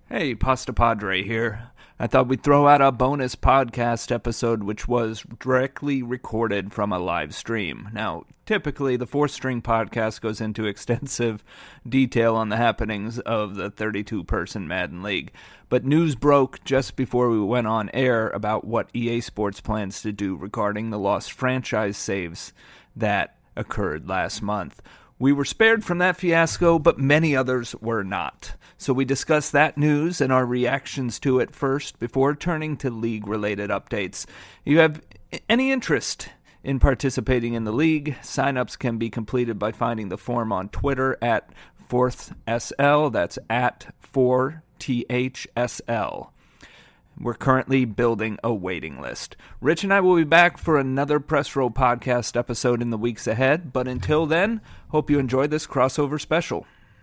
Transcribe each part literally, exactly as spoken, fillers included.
Hey, Pasta Padre here. I thought we'd throw out a bonus podcast episode which was directly recorded from a live stream. Now, typically the Fourth String podcast goes into extensive detail on the happenings of the thirty-two person Madden League, but news broke just before we went on air about what E A Sports plans to do regarding the lost franchise saves that occurred last month. We were spared from that fiasco, but many others were not. So we discussed that news and our reactions to it first before turning to league-related updates. If you have any interest in participating in the league, signups can be completed by finding the form on Twitter at fourth S L. That's at four T H S L. We're currently building a waiting list. Rich and I will be back for another Press Row podcast episode in the weeks ahead, but until then, hope you enjoyed this crossover special.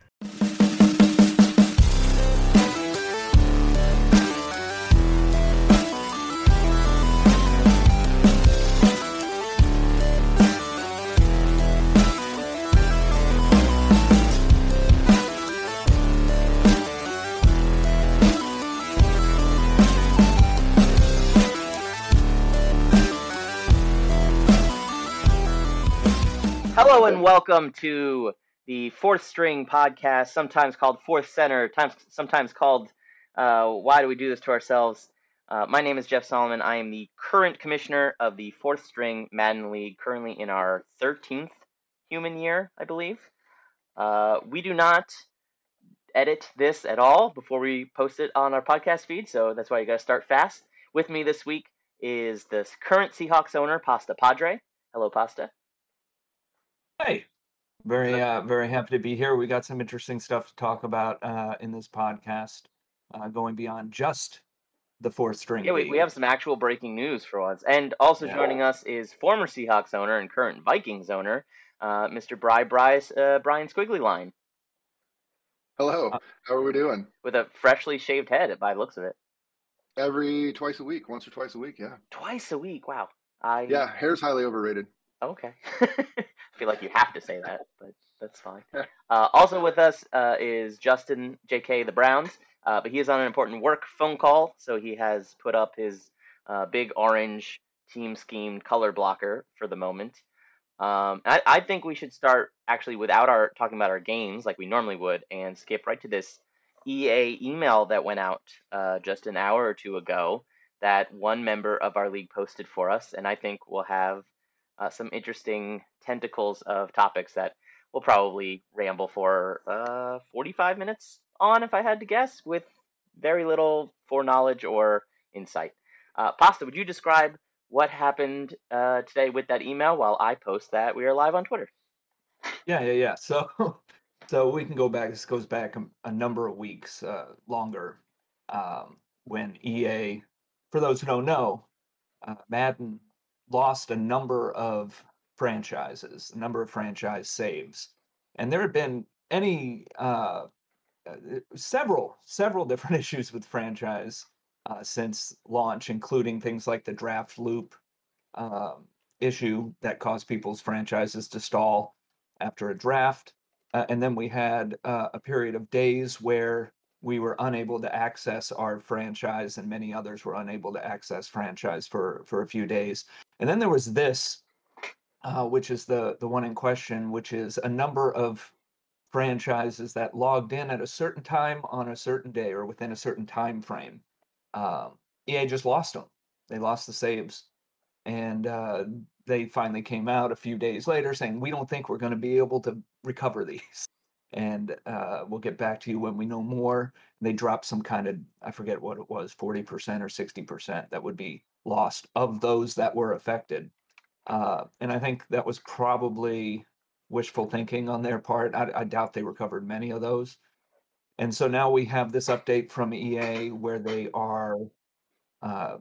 Hello and welcome to the Fourth String podcast, sometimes called Fourth Center, times, sometimes called uh, Why Do We Do This to Ourselves? Uh, my name is Jeff Solomon. I am the current commissioner of the Fourth String Madden League, currently in our thirteenth human year, I believe. Uh, we do not edit this at all before we post it on our podcast feed, so that's why you got to start fast. With me this week is the current Seahawks owner, Pasta Padre. Hello, Pasta. Hey, very, uh, very happy to be here. We got some interesting stuff to talk about uh, in this podcast, uh, going beyond just the Fourth String Yeah, we, League. we have some actual breaking news for once. And also Yeah. joining us is former Seahawks owner and current Vikings owner, uh, Mister Bry Bryce, uh, Brian Squiggly Line. Hello, Uh, how are we doing? With a freshly shaved head, by the looks of it. Every twice a week, once or twice a week, yeah. Twice a week, wow. I Yeah, hair's highly overrated. Okay. I feel like you have to say that, but that's fine. Uh, also with us uh, is Justin J K the Browns, uh, but he is on an important work phone call, so he has put up his uh, big orange team scheme color blocker for the moment. Um, I, I think we should start actually without our talking about our games like we normally would, and skip right to this E A email that went out uh, just an hour or two ago that one member of our league posted for us, and I think we'll have uh, some interesting tentacles of topics that we'll probably ramble for uh, forty-five minutes on, if I had to guess, with very little foreknowledge or insight. Uh, Pasta, would you describe what happened uh, today with that email while I post that we are live on Twitter? Yeah, yeah, yeah. So, so we can go back. This goes back a, a number of weeks uh, longer um, when E A, for those who don't know, uh, Madden lost a number of franchises, a number of franchise saves, and there had been any uh, uh, several several different issues with franchise uh, since launch, including things like the draft loop um, issue that caused people's franchises to stall after a draft. Uh, and then we had uh, a period of days where we were unable to access our franchise, and many others were unable to access franchise for, for a few days. And then there was this, uh, which is the, the one in question, which is a number of franchises that logged in at a certain time on a certain day or within a certain time frame. Um, E A just lost them. They lost the saves. And uh, they finally came out a few days later saying, we don't think we're going to be able to recover these. And uh, we'll get back to you when we know more. They dropped some kind of, I forget what it was, forty percent or sixty percent that would be lost of those that were affected. Uh, and I think that was probably wishful thinking on their part. I, I doubt they recovered many of those. And so now we have this update from E A where they are uh,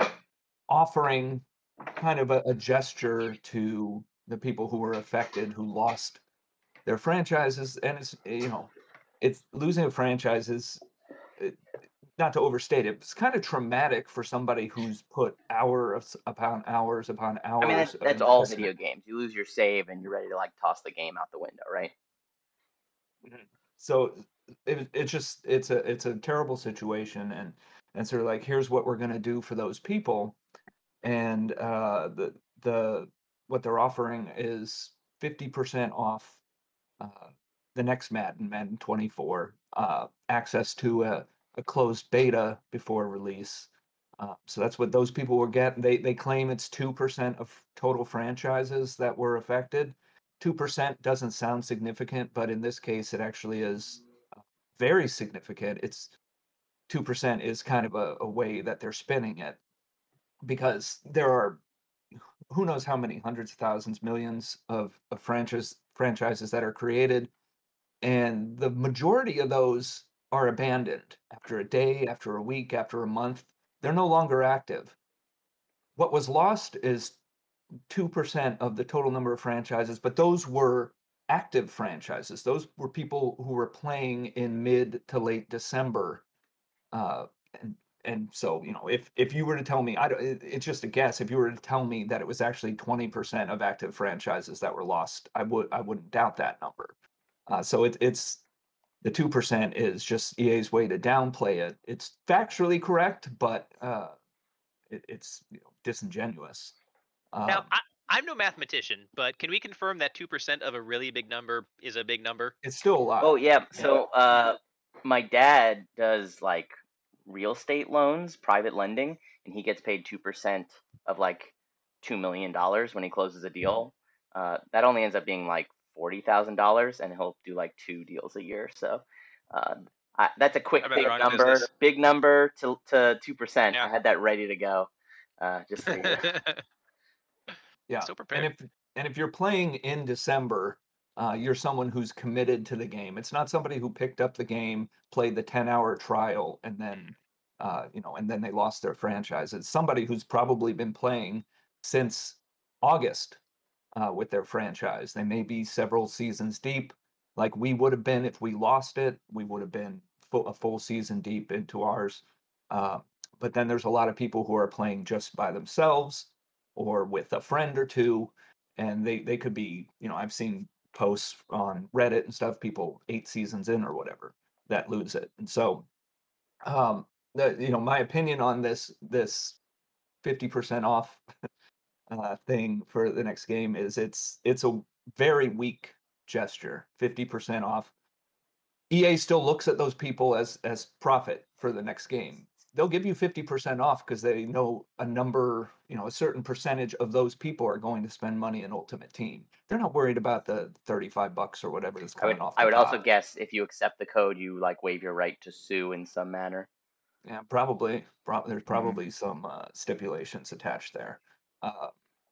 offering kind of a, a gesture to the people who were affected, who lost their franchises. And it's, you know, it's losing a franchise is, it, not to overstate it, it's kind of traumatic for somebody who's put hours upon hours upon hours. I mean, that's, of that's all investment. video games. You lose your save and you're ready to like toss the game out the window, right? So it, it's just it's a it's a terrible situation, and and sort of like, here's what we're going to do for those people, and uh, the the what they're offering is fifty percent off uh, the next Madden, Madden twenty-four, uh, access to a, a closed beta before release. Uh, so that's what those people will get. They they claim it's two percent of total franchises that were affected. two percent doesn't sound significant, but in this case, it actually is uh, very significant. It's two percent is kind of a, a way that they're spinning it, because there are who knows how many hundreds of thousands, millions of, of franchise franchises that are created, and the majority of those are abandoned after a day, after a week, after a month. They're no longer active. What was lost is two percent of the total number of franchises, but those were active franchises. Those were people who were playing in mid to late December. Uh, and and so, you know, if if you were to tell me, I don't, it, it's just a guess. If you were to tell me that it was actually twenty percent of active franchises that were lost, I would I wouldn't doubt that number. Uh, so it, it's the two percent is just E A's way to downplay it. It's factually correct, but uh, it, it's, you know, disingenuous. Now, Um, I, I'm no mathematician, but can we confirm that two percent of a really big number is a big number? it's still a lot. Oh yeah. So uh, my dad does like real estate loans, private lending, and he gets paid two percent of like two million dollars when he closes a deal. Uh, that only ends up being like forty thousand dollars, and he'll do like two deals a year. So uh, I, that's a quick I'd rather big run number, business. big number to to two percent. Yeah. I had that ready to go. Uh, just so you know. Yeah. So And prepared. if and if you're playing in December, uh, you're someone who's committed to the game. It's not somebody who picked up the game, played the ten hour trial, and then uh, you know, and then they lost their franchise. It's somebody who's probably been playing since August uh, with their franchise. They may be several seasons deep, like we would have been if we lost it. We would have been full, a full season deep into ours. Uh, but then there's a lot of people who are playing just by themselves or with a friend or two, and they they could be, you know, I've seen posts on Reddit and stuff, people eight seasons in or whatever that lose it. And so, um, the, you know, my opinion on this this fifty percent off uh, thing for the next game is it's it's a very weak gesture. fifty percent off. E A still looks at those people as as profit for the next game. They'll give you fifty percent off because they know a number, you know, a certain percentage of those people are going to spend money in Ultimate Team. They're not worried about the thirty-five bucks or whatever that's I would coming off I the would also top. guess if you accept the code, you like waive your right to sue in some manner. Yeah, probably. Prob- there's Mhm. probably some uh, stipulations attached there. Uh,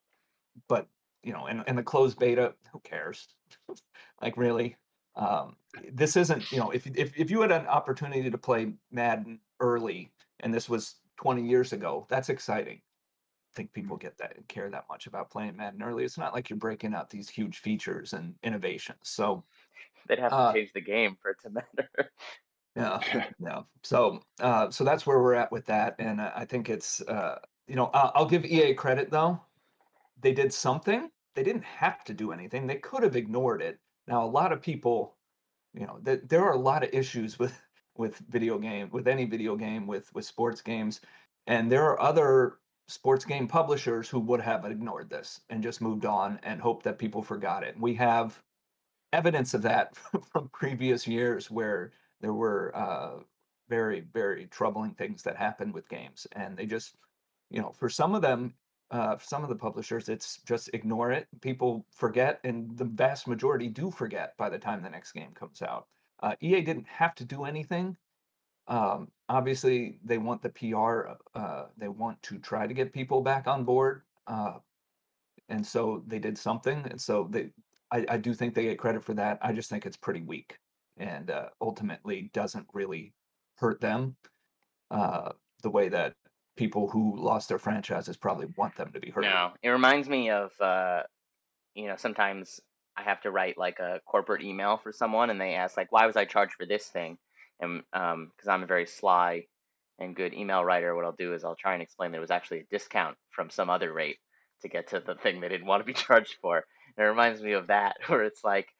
but you know, in, in the closed beta, who cares? Like, really? Um, this isn't, you know, if if if you had an opportunity to play Madden early and this was twenty years ago, that's exciting. I think people get that and care that much about playing Madden early. It's not like you're breaking out these huge features and innovations. So, They'd have to uh, change the game for it to matter. yeah, yeah. So, uh, so that's where we're at with that, and uh, I think it's, uh, you know, I'll, I'll give E A credit though. They did something. They didn't have to do anything. They could have ignored it. Now, a lot of people, you know, that there are a lot of issues with with video game, with any video game, with with sports games, and there are other sports game publishers who would have ignored this and just moved on and hoped that people forgot it. We have evidence of that from previous years where there were uh, very, very troubling things that happened with games, and they just, you know, for some of them, uh, some of the publishers, it's just ignore it. People forget, and the vast majority do forget by the time the next game comes out. Uh, E A didn't have to do anything. Um, obviously, they want the P R. Uh, they want to try to get people back on board. Uh, and so they did something, and so they I, I do think they get credit for that. I just think it's pretty weak, and uh, ultimately doesn't really hurt them uh, the way that people who lost their franchises probably want them to be hurt. No, it reminds me of uh, you know, sometimes I have to write like a corporate email for someone, and they ask like, "Why was I charged for this thing?" And um, because I'm a very sly and good email writer, what I'll do is I'll try and explain that it was actually a discount from some other rate to get to the thing they didn't want to be charged for. And it reminds me of that, where it's like,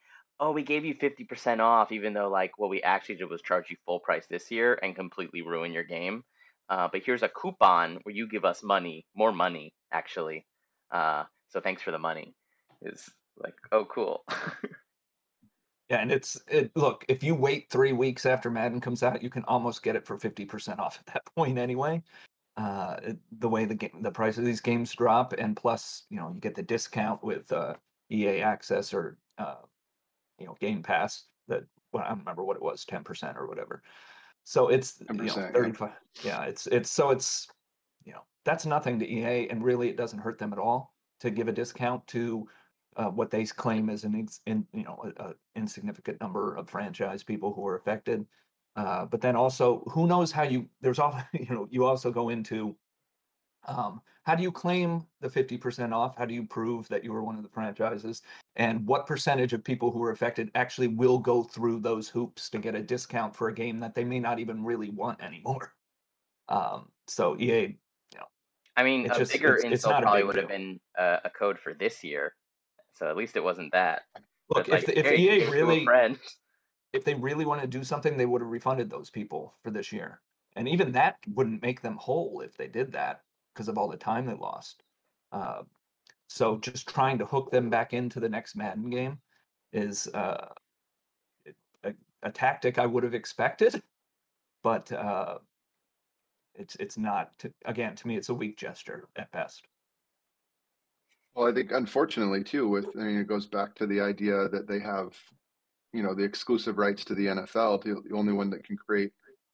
oh, we gave you fifty percent off, even though like what we actually did was charge you full price this year and completely ruin your game. Uh, but here's a coupon where you give us money, more money actually. Uh, so thanks for the money. It's like, oh, cool. Yeah, and it's it. Look, if you wait three weeks after Madden comes out, you can almost get it for fifty percent off at that point anyway. Uh, it- the way the game, the price of these games drop, and plus, you know, you get the discount with uh, E A Access or uh, you know, Game Pass. That well, I don't remember what it was, ten percent or whatever. So it's you know ten percent, yeah. thirty-five. Yeah, it's it's so it's you know that's nothing to E A, and really it doesn't hurt them at all to give a discount to uh, what they claim is an ex- in, you know a, a insignificant number of franchise people who are affected. Uh, but then also, who knows how you? There's all you know. You also go into um, how do you claim the fifty percent off? How do you prove that you were one of the franchises? And what percentage of people who are affected actually will go through those hoops to get a discount for a game that they may not even really want anymore? Um, so E A, you know, I mean, it's a just bigger it's it's insult not a probably big would have deal. been uh, a code for this year. So at least it wasn't that. Look, But if like, the, if hey, we E A gave it to a really friend. if they really want to do something, they would have refunded those people for this year. And even that wouldn't make them whole if they did that because of all the time they lost. Uh, so just trying to hook them back into the next Madden game is uh, a, a tactic I would have expected, but uh, it's it's not. To, again, to me, it's a weak gesture at best. Well, I think unfortunately too, with I mean, it goes back to the idea that they have, you know, the exclusive rights to the N F L, the, the only one that can create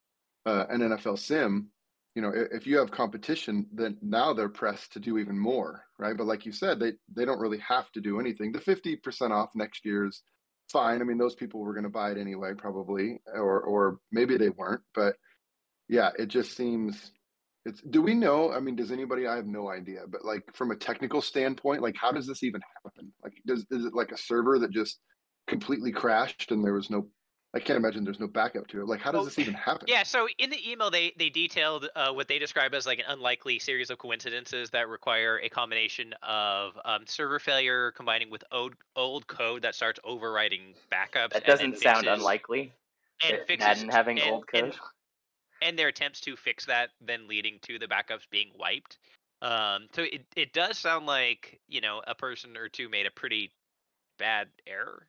uh, an N F L sim. You know, if you have competition, then now they're pressed to do even more, right? But like you said, they they don't really have to do anything. The fifty percent off next year is fine. I mean, those people were going to buy it anyway, probably, or or maybe they weren't. But yeah, it just seems it's. Do we know? I mean, does anybody? I have no idea. But like from a technical standpoint, like how does this even happen? Like, does is it like a server that just completely crashed and there was no? I can't imagine there's no backup to it. Like, how does Oh, this even happen? Yeah, so in the email they they detailed uh, what they describe as like an unlikely series of coincidences that require a combination of um, server failure combining with old old code that starts overwriting backups That and then doesn't sound fixes unlikely. and It, fixes Madden having and old code. and and their attempts to fix that then leading to the backups being wiped. Um, so it it does sound like, you know, a person or two made a pretty bad error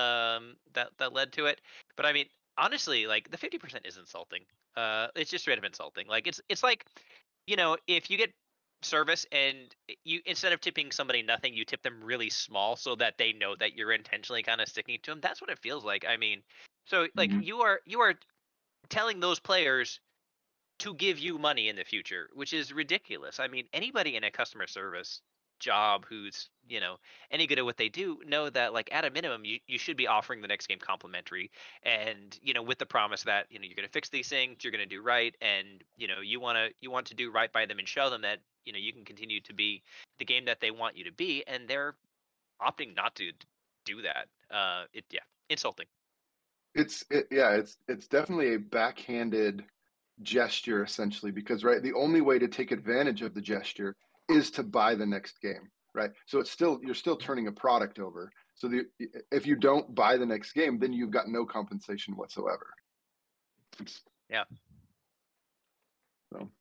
um that that led to it. But I mean, honestly, like the fifty percent is insulting. Uh it's just straight up insulting. Like it's it's like, you know, if you get service and you, instead of tipping somebody nothing, you tip them really small so that they know that you're intentionally kind of sticking to them. That's what it feels like. I mean, so like Mhm. you are you are telling those players to give you money in the future, which is ridiculous. I mean, anybody in a customer service job who's, you know, any good at what they do know that like at a minimum you, you should be offering the next game complimentary, and you know, with the promise that, you know, you're going to fix these things, you're going to do right, and you know, you want to you want to do right by them and show them that, you know, you can continue to be the game that they want you to be, and they're opting not to do that. Uh it Yeah, insulting. It's it, yeah, it's it's definitely a backhanded gesture essentially because right, the only way to take advantage of the gesture is to buy the next game, right? So it's still you're still turning a product over. So the if you don't buy the next game, then you've got no compensation whatsoever. It's, Yeah. so.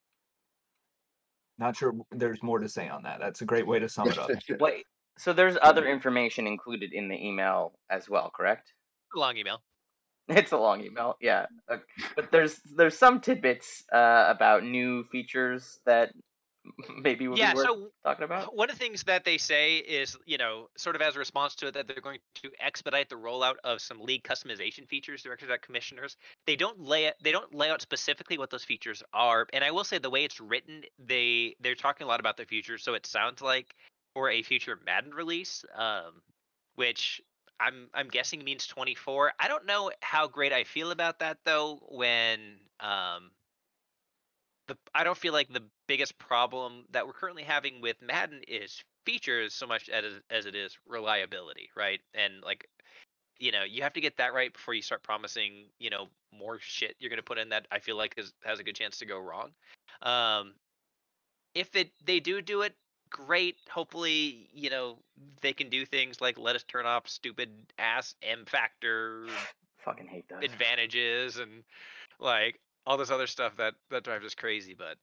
Not sure there's more to say on that. That's a great way to sum it up. Wait, so there's other information included in the email as well, correct? Long email. It's a long email, yeah. Uh, but there's there's some tidbits uh, about new features that maybe would be Yeah, worth so talking about. one of the things that they say is, you know, sort of as a response to it, that they're going to expedite the rollout of some league customization features directed at commissioners. They don't lay it, they don't lay out specifically what those features are. And I will say the way it's written, they they're talking a lot about the future, so it sounds like for a future Madden release, um, which I'm I'm guessing means twenty-four. I don't know how great I feel about that though, when um the I don't feel like the biggest problem that we're currently having with Madden is features so much as as it is reliability, right? And like, you know, you have to get that right before you start promising, you know, more shit you're gonna put in that I feel like is, has a good chance to go wrong. Um, if it they do do it great. Hopefully, you know, they can do things like let us turn off stupid ass M factor Fucking hate those. advantages and like all this other stuff that that drives us crazy. But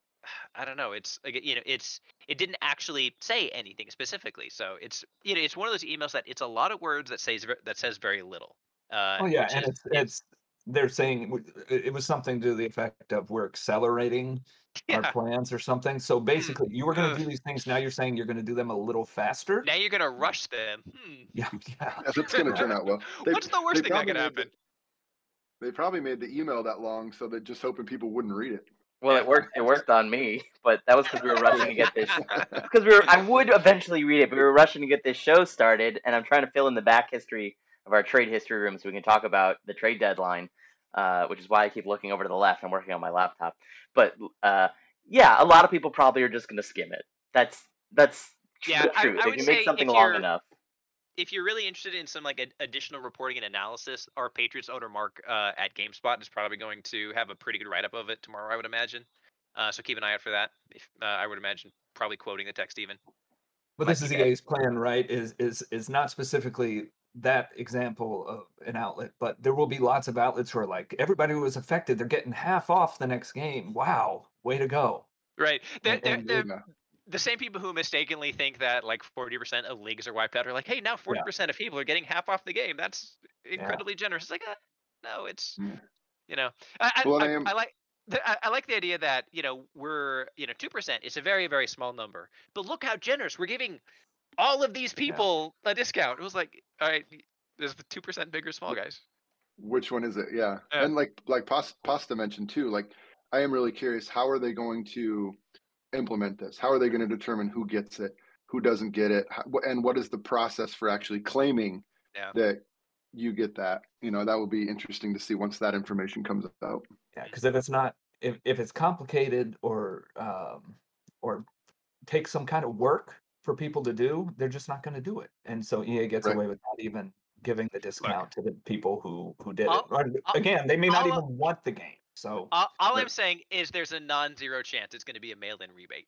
I don't know. It's like you know, it's it didn't actually say anything specifically. So it's you know, it's one of those emails that it's a lot of words that says ver- that says very little. Uh, Oh yeah, which and is it's is it's they're saying w- it it was something to the effect of we're accelerating our yeah. plans or something. So Hmm. basically, you were going to Ugh. do these things. Now you're saying you're going to do them a little faster. Now you're gonna rush them. Hmm. Yeah, yeah, Yes, it's going to turn out well. They What's the they worst thing that probably could made happen? the, they probably made the email that long so they're just hoping people wouldn't read it. Well, Yeah. it worked. It worked on me, but that was because we were rushing to get this. Because we were, I would eventually read it, but we were rushing to get this show started, and I'm trying to fill in the back history of our trade history room so we can talk about the trade deadline, uh, which is why I keep looking over to the left. I'm working on my laptop, but uh, yeah, a lot of people probably are just going to skim it. That's that's Yeah, the I, truth. I If would you make say something if long you're enough, if you're really interested in some like ad- additional reporting and analysis, our Patriots owner Mark uh, at GameSpot is probably going to have a pretty good write up of it tomorrow, I would imagine. Uh, so keep an eye out for that. If uh, I would imagine, probably quoting the text even. but Might this be is bad. E A's plan, right? Is is is not specifically that example of an outlet, but there will be lots of outlets who are like, everybody who was affected, they're getting half off the next game. Wow, way to go! Right. They're, And, they're, and they're, Yeah. the same people who mistakenly think that like forty percent of leagues are wiped out are like, hey, now forty percent of people are getting half off the game. That's incredibly generous. It's like, uh, no, it's Yeah. you know, I Well, I, and I I, am I like. the- I, I like the idea that you know we're you know two percent. It's a very very small number, but look how generous we're giving all of these yeah, people a discount. It was like, all right, there's the two percent bigger small guys. which one is it? Yeah. Yeah. And like like Pas- Pasta mentioned too, like I am really curious, how are they going to implement this? How are they going to determine who gets it, who doesn't get it, how, and what is the process for actually claiming Yeah. that you get that? You know, that will be interesting to see once that information comes out. yeah. Because if it's not, if if it's complicated or um or takes some kind of work for people to do, they're just not going to do it. And so E A gets Right. away with not even giving the discount to the people who who did it. All, Or, all, again, they may not all, even want the game. So all, all Right. I'm saying is there's a non-zero chance it's going to be a mail-in rebate.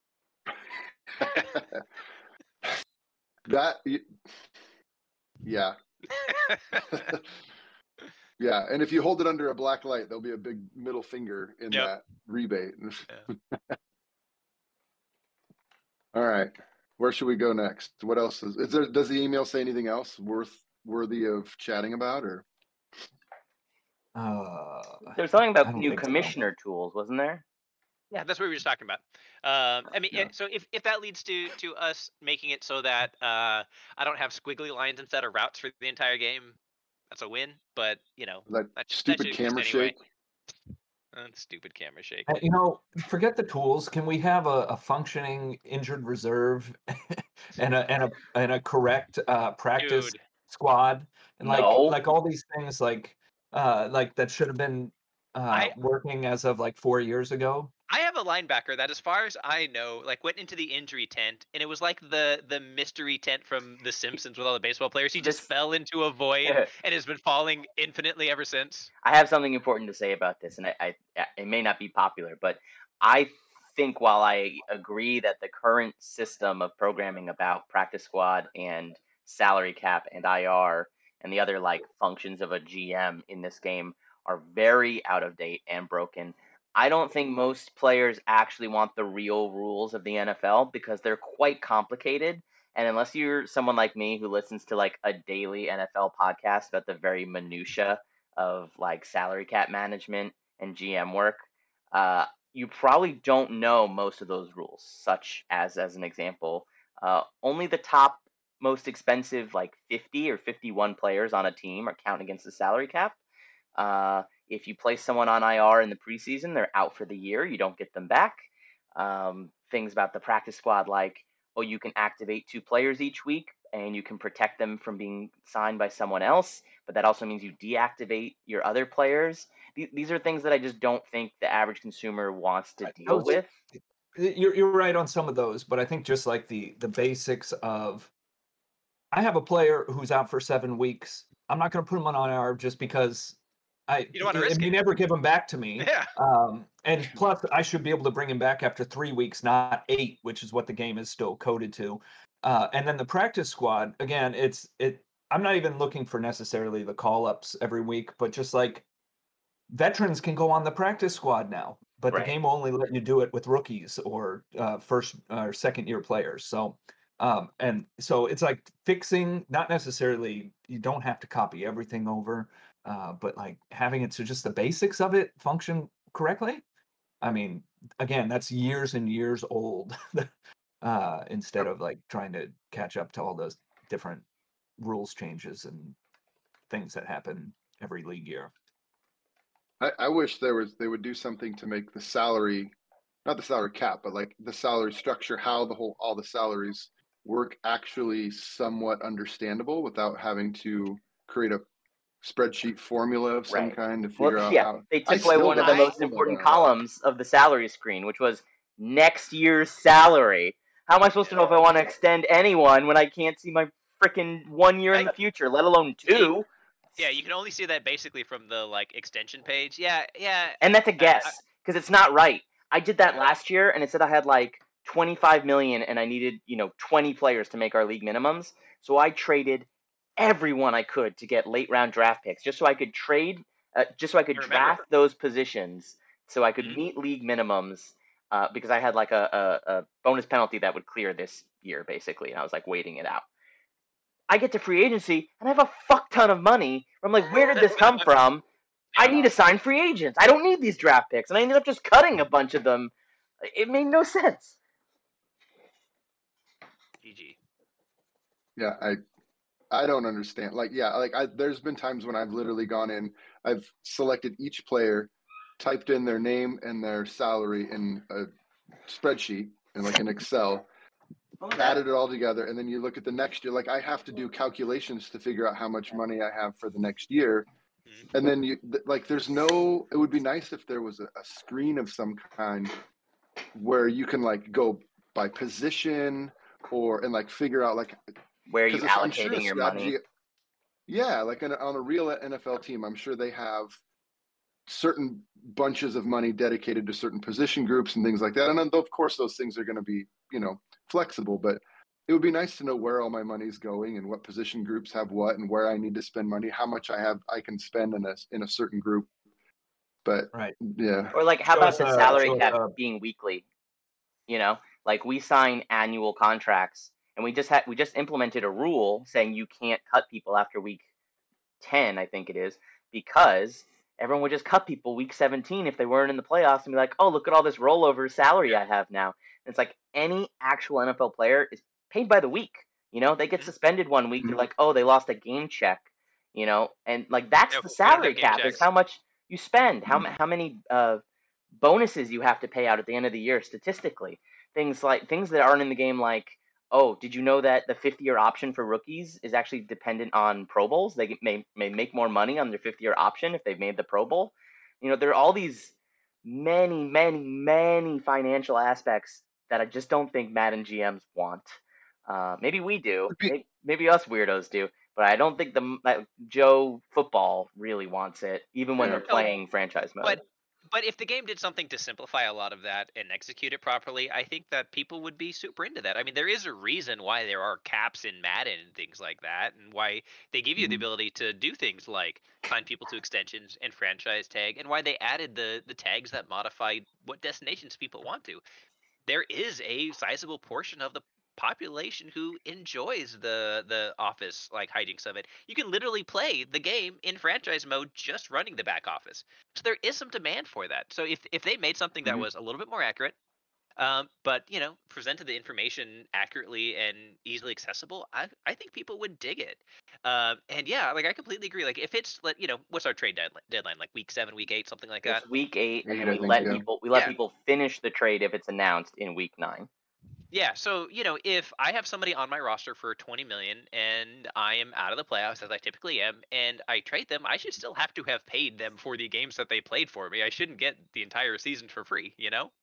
that y- yeah. Yeah, and if you hold it under a black light, there'll be a big middle finger in Yep. that rebate. Yeah. All right, where should we go next? What else is, is there? Does the email say anything else worth worthy of chatting about, or uh, there's something I about don't new think so. commissioner tools, wasn't there? Yeah, that's what we were just talking about. Um, I mean, Yeah. eh, so if, if that leads to to us making it so that uh, I don't have squiggly lines instead of routes for the entire game, that's a win. But you know, that that, sh- that stupid should exist camera anyway. shake? Uh, stupid camera shake. Uh, You know, forget the tools. Can we have a, a functioning injured reserve and a and a and a correct uh, practice Dude, squad and like No. like all these things like uh, like that should have been uh, I working as of like four years ago. I have a linebacker that, as far as I know, like went into the injury tent, and it was like the the mystery tent from The Simpsons with all the baseball players. He just This- fell into a void and has been falling infinitely ever since. I have something important to say about this, and I, I it may not be popular, but I think while I agree that the current system of programming about practice squad and salary cap and I R and the other like functions of a G M in this game are very out of date and broken, I don't think most players actually want the real rules of the N F L because they're quite complicated. And unless you're someone like me who listens to like a daily N F L podcast about the very minutia of like salary cap management and G M work, uh, you probably don't know most of those rules. Such as, as an example, uh, only the top most expensive like fifty or fifty-one players on a team are counted against the salary cap. Uh, if you place someone on I R in the preseason, they're out for the year. You don't get them back. Um, things about the practice squad like, oh, you can activate two players each week and you can protect them from being signed by someone else, but that also means you deactivate your other players. Th- these are things that I just don't think the average consumer wants to Right, deal those- with. You're you're right on some of those, but I think just like the the basics of, I have a player who's out for seven weeks. I'm not going to put him on I R just because I You don't wanna he risk he it. never give him back to me. Yeah. Um, And plus, I should be able to bring him back after three weeks, not eight, which is what the game is still coded to. Uh, and then the practice squad, again, it's it. I'm not even looking for necessarily the call ups every week, but just like veterans can go on the practice squad now, but Right. the game will only let you do it with rookies or uh, first or second year players. So, um, and so it's like fixing, not necessarily, you don't have to copy everything over, uh, but like having it so just the basics of it function correctly. I mean, again, that's years and years old, uh, instead of like trying to catch up to all those different rules changes and things that happen every league year. I, I wish there was they would do something to make the salary, not the salary cap, but like the salary structure, how the whole all the salaries work actually somewhat understandable without having to create a spreadsheet formula of some Right. kind to Well, figure out yeah, how. they I took away still one of don't- the I most still don't important know how. columns of the salary screen, which was next year's salary. How am I supposed to know if I want to extend anyone when I can't see my freaking one year in the future, let alone two? Yeah, you can only see that basically from the like extension page. Yeah, yeah. And that's a I- guess because it's not right. I did that last year, and it said I had like twenty-five million, and I needed you know twenty players to make our league minimums. So I traded everyone I could to get late round draft picks, just so I could trade, uh, just so I could I remember. draft those positions, so I could Mhm. meet league minimums. Uh, because I had like a, a, a bonus penalty that would clear this year, basically, and I was like waiting it out. I get to free agency, and I have a fuck ton of money. I'm like, where did this come from? I need to sign free agents. I don't need these draft picks, and I ended up just cutting a bunch of them. It made no sense. G G. Yeah, I I don't understand. Like, yeah, like I there's been times when I've literally gone in, I've selected each player, typed in their name and their salary in a spreadsheet in like an Excel, added it all together, and then you look at the next year. Like I have to do calculations to figure out how much money I have for the next year. Mhm. And then you like there's no it would be nice if there was a, a screen of some kind where you can like go by position or and like figure out like Where are you because I'm sure a allocating your money? strategy. Yeah, like on a, on a real N F L team, I'm sure they have certain bunches of money dedicated to certain position groups and things like that. And then, of course, those things are going to be, you know, flexible. But it would be nice to know where all my money is going and what position groups have what and where I need to spend money, how much I have I can spend in a in a certain group. But Right. yeah, Or like, how Show about us, the uh, salary show us, cap uh, being weekly? You know, like we sign annual contracts, and we just had we just implemented a rule saying you can't cut people after week ten, I think it is, because everyone would just cut people week seventeen if they weren't in the playoffs and be like, oh, look at all this rollover salary I have now. And it's like any actual N F L player is paid by the week. You know, they get Mhm. suspended one week. They're like, oh, they lost a game check. You know, and like that's Yeah, the what are their salary game cap is checks? how much you spend, how ma- how many uh, bonuses you have to pay out at the end of the year statistically. Things like things that aren't in the game, like oh, did you know that the fifth year option for rookies is actually dependent on Pro Bowls? They may may make more money on their fifth year option if they've made the Pro Bowl. You know, there are all these many, many, many financial aspects that I just don't think Madden G Ms want. Uh, maybe we do. It'd be- Maybe, maybe us weirdos do. But I don't think the that Joe football really wants it, even when Yeah. they're playing franchise mode. But but if the game did something to simplify a lot of that and execute it properly, I think that people would be super into that. I mean, there is a reason why there are caps in Madden and things like that, and why they give you the Mhm. ability to do things like sign people to extensions and franchise tag, and why they added the the tags that modify what destinations people want to. There is a sizable portion of the population who enjoys the the office like hijinks of it. You can literally play the game in franchise mode just running the back office. So there is some demand for that. So if if they made something that Mhm. was a little bit more accurate, um, but you know, presented the information accurately and easily accessible, I I think people would dig it. Um, and yeah, like I completely agree. Like if it's like you know, what's our trade deadline? Deadline like week seven, week eight, something like that. It's week eight, and Eight, then I we think, let yeah. people we let Yeah. people finish the trade if it's announced in week nine. Yeah, so you know, if I have somebody on my roster for twenty million and I am out of the playoffs as I typically am, and I trade them, I should still have to have paid them for the games that they played for me. I shouldn't get the entire season for free, you know?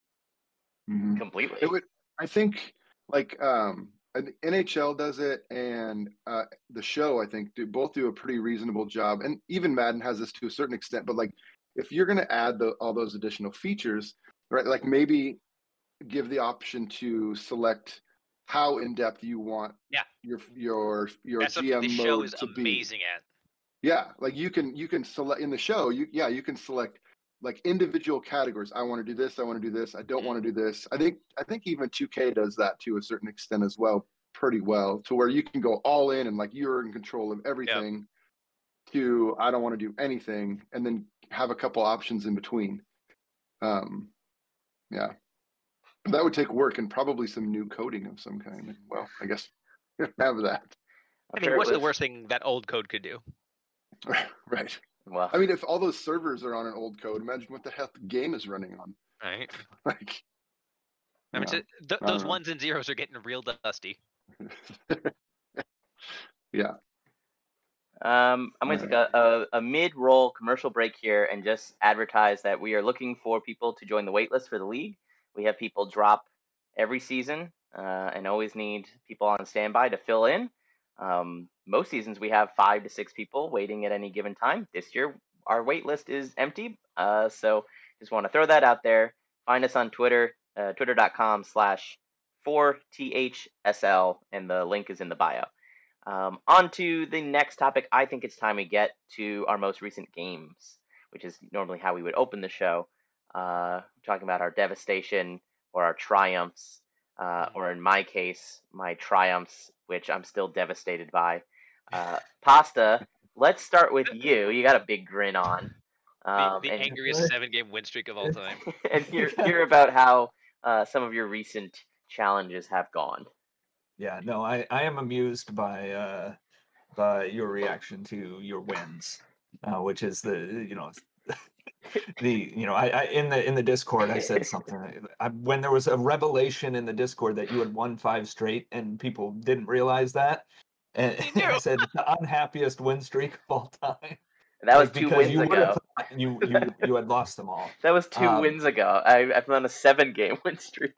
Mhm. Completely. It would. I think like um, an N H L does it, and uh, the show I think do both do a pretty reasonable job, and even Madden has this to a certain extent. But like, if you're going to add the, all those additional features, right? Like maybe give the option to select how in depth you want Yeah. your your your That's G what M this show mode is to be. amazing at. Yeah, like you can you can select in the show. You yeah you can select like individual categories. I want to do this. I want to do this. I don't want to do this. I think I think even two K does that to a certain extent as well, pretty well, to where you can go all in and like you're in control of everything. To I don't want to do anything, and then have a couple options in between. Um, yeah, that would take work and probably some new coding of some kind. Well, I guess have that. I'm I mean, sure it what's the was- worst thing that old code could do? Right. Well, I mean, if all those servers are on an old code, imagine what the heck the game is running on. Right. Like, I mean, yeah. t- th- I those don't know. ones and zeros are getting real dusty. Yeah. Um, I'm going to take a, a, a mid-roll commercial break here and just advertise that we are looking for people to join the waitlist for the league. We have people drop every season uh, and always need people on standby to fill in. Um, most seasons we have five to six people waiting at any given time. This year our waitlist is empty, uh, so just want to throw that out there. Find us on Twitter, uh, twitter.com slash 4THSL, and the link is in the bio. Um, on to the next topic. I think it's time we get to our most recent games, which is normally how we would open the show, uh, talking about our devastation or our triumphs, uh, or in my case, my triumphs, which I'm still devastated by. Uh, Pasta, let's start with you. You got a big grin on. The, Um, the and, angriest seven-game win streak of all time. and hear, hear about how uh, some of your recent challenges have gone. Yeah, no, I, I am amused by uh, by your reaction to your wins, uh, which is the you know the you know I, I in the in the Discord I said something I, when there was a revelation in the Discord that you had won five straight and people didn't realize that, and They knew. I said the unhappiest win streak of all time. That was Like, two because wins you would ago. have thought you you you had lost them all. That was two Um, wins ago. I, I've been on a seven-game win streak.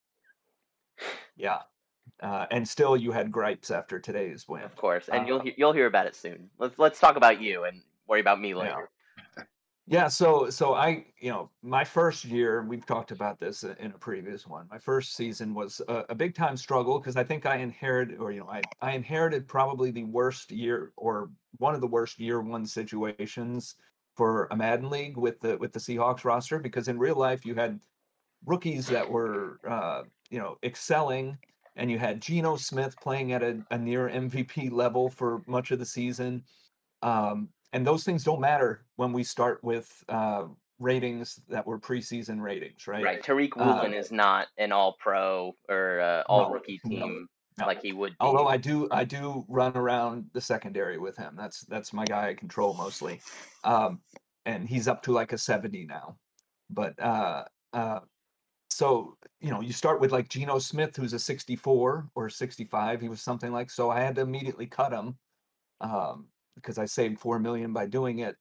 Yeah. Uh, and still, you had gripes after today's win. Of course, and Uh, you'll he- you'll hear about it soon. Let's let's talk about you and worry about me Yeah. later. Yeah. So, so I, you know, my first year, we've talked about this i- in a previous one. My first season was a, a big time struggle because I think I inherited, or you know, I I inherited probably the worst year or one of the worst year one situations for a Madden league with the with the Seahawks roster, because in real life you had rookies that were uh, you know excelling, and you had Geno Smith playing at a, a near M V P level for much of the season. Um, and those things don't matter when we start with uh, ratings that were preseason ratings, right? Right, Tariq Uh, Woolen is not an All-Pro or uh, All-Rookie no, team no. like he would be. Although I do, I do run around the secondary with him. That's that's my guy I control mostly, um, and he's up to like a seventy now. But uh, uh, so you know, you start with like Geno Smith, who's a sixty-four or sixty-five. He was something like so. I had to immediately cut him um, because I saved four million by doing it.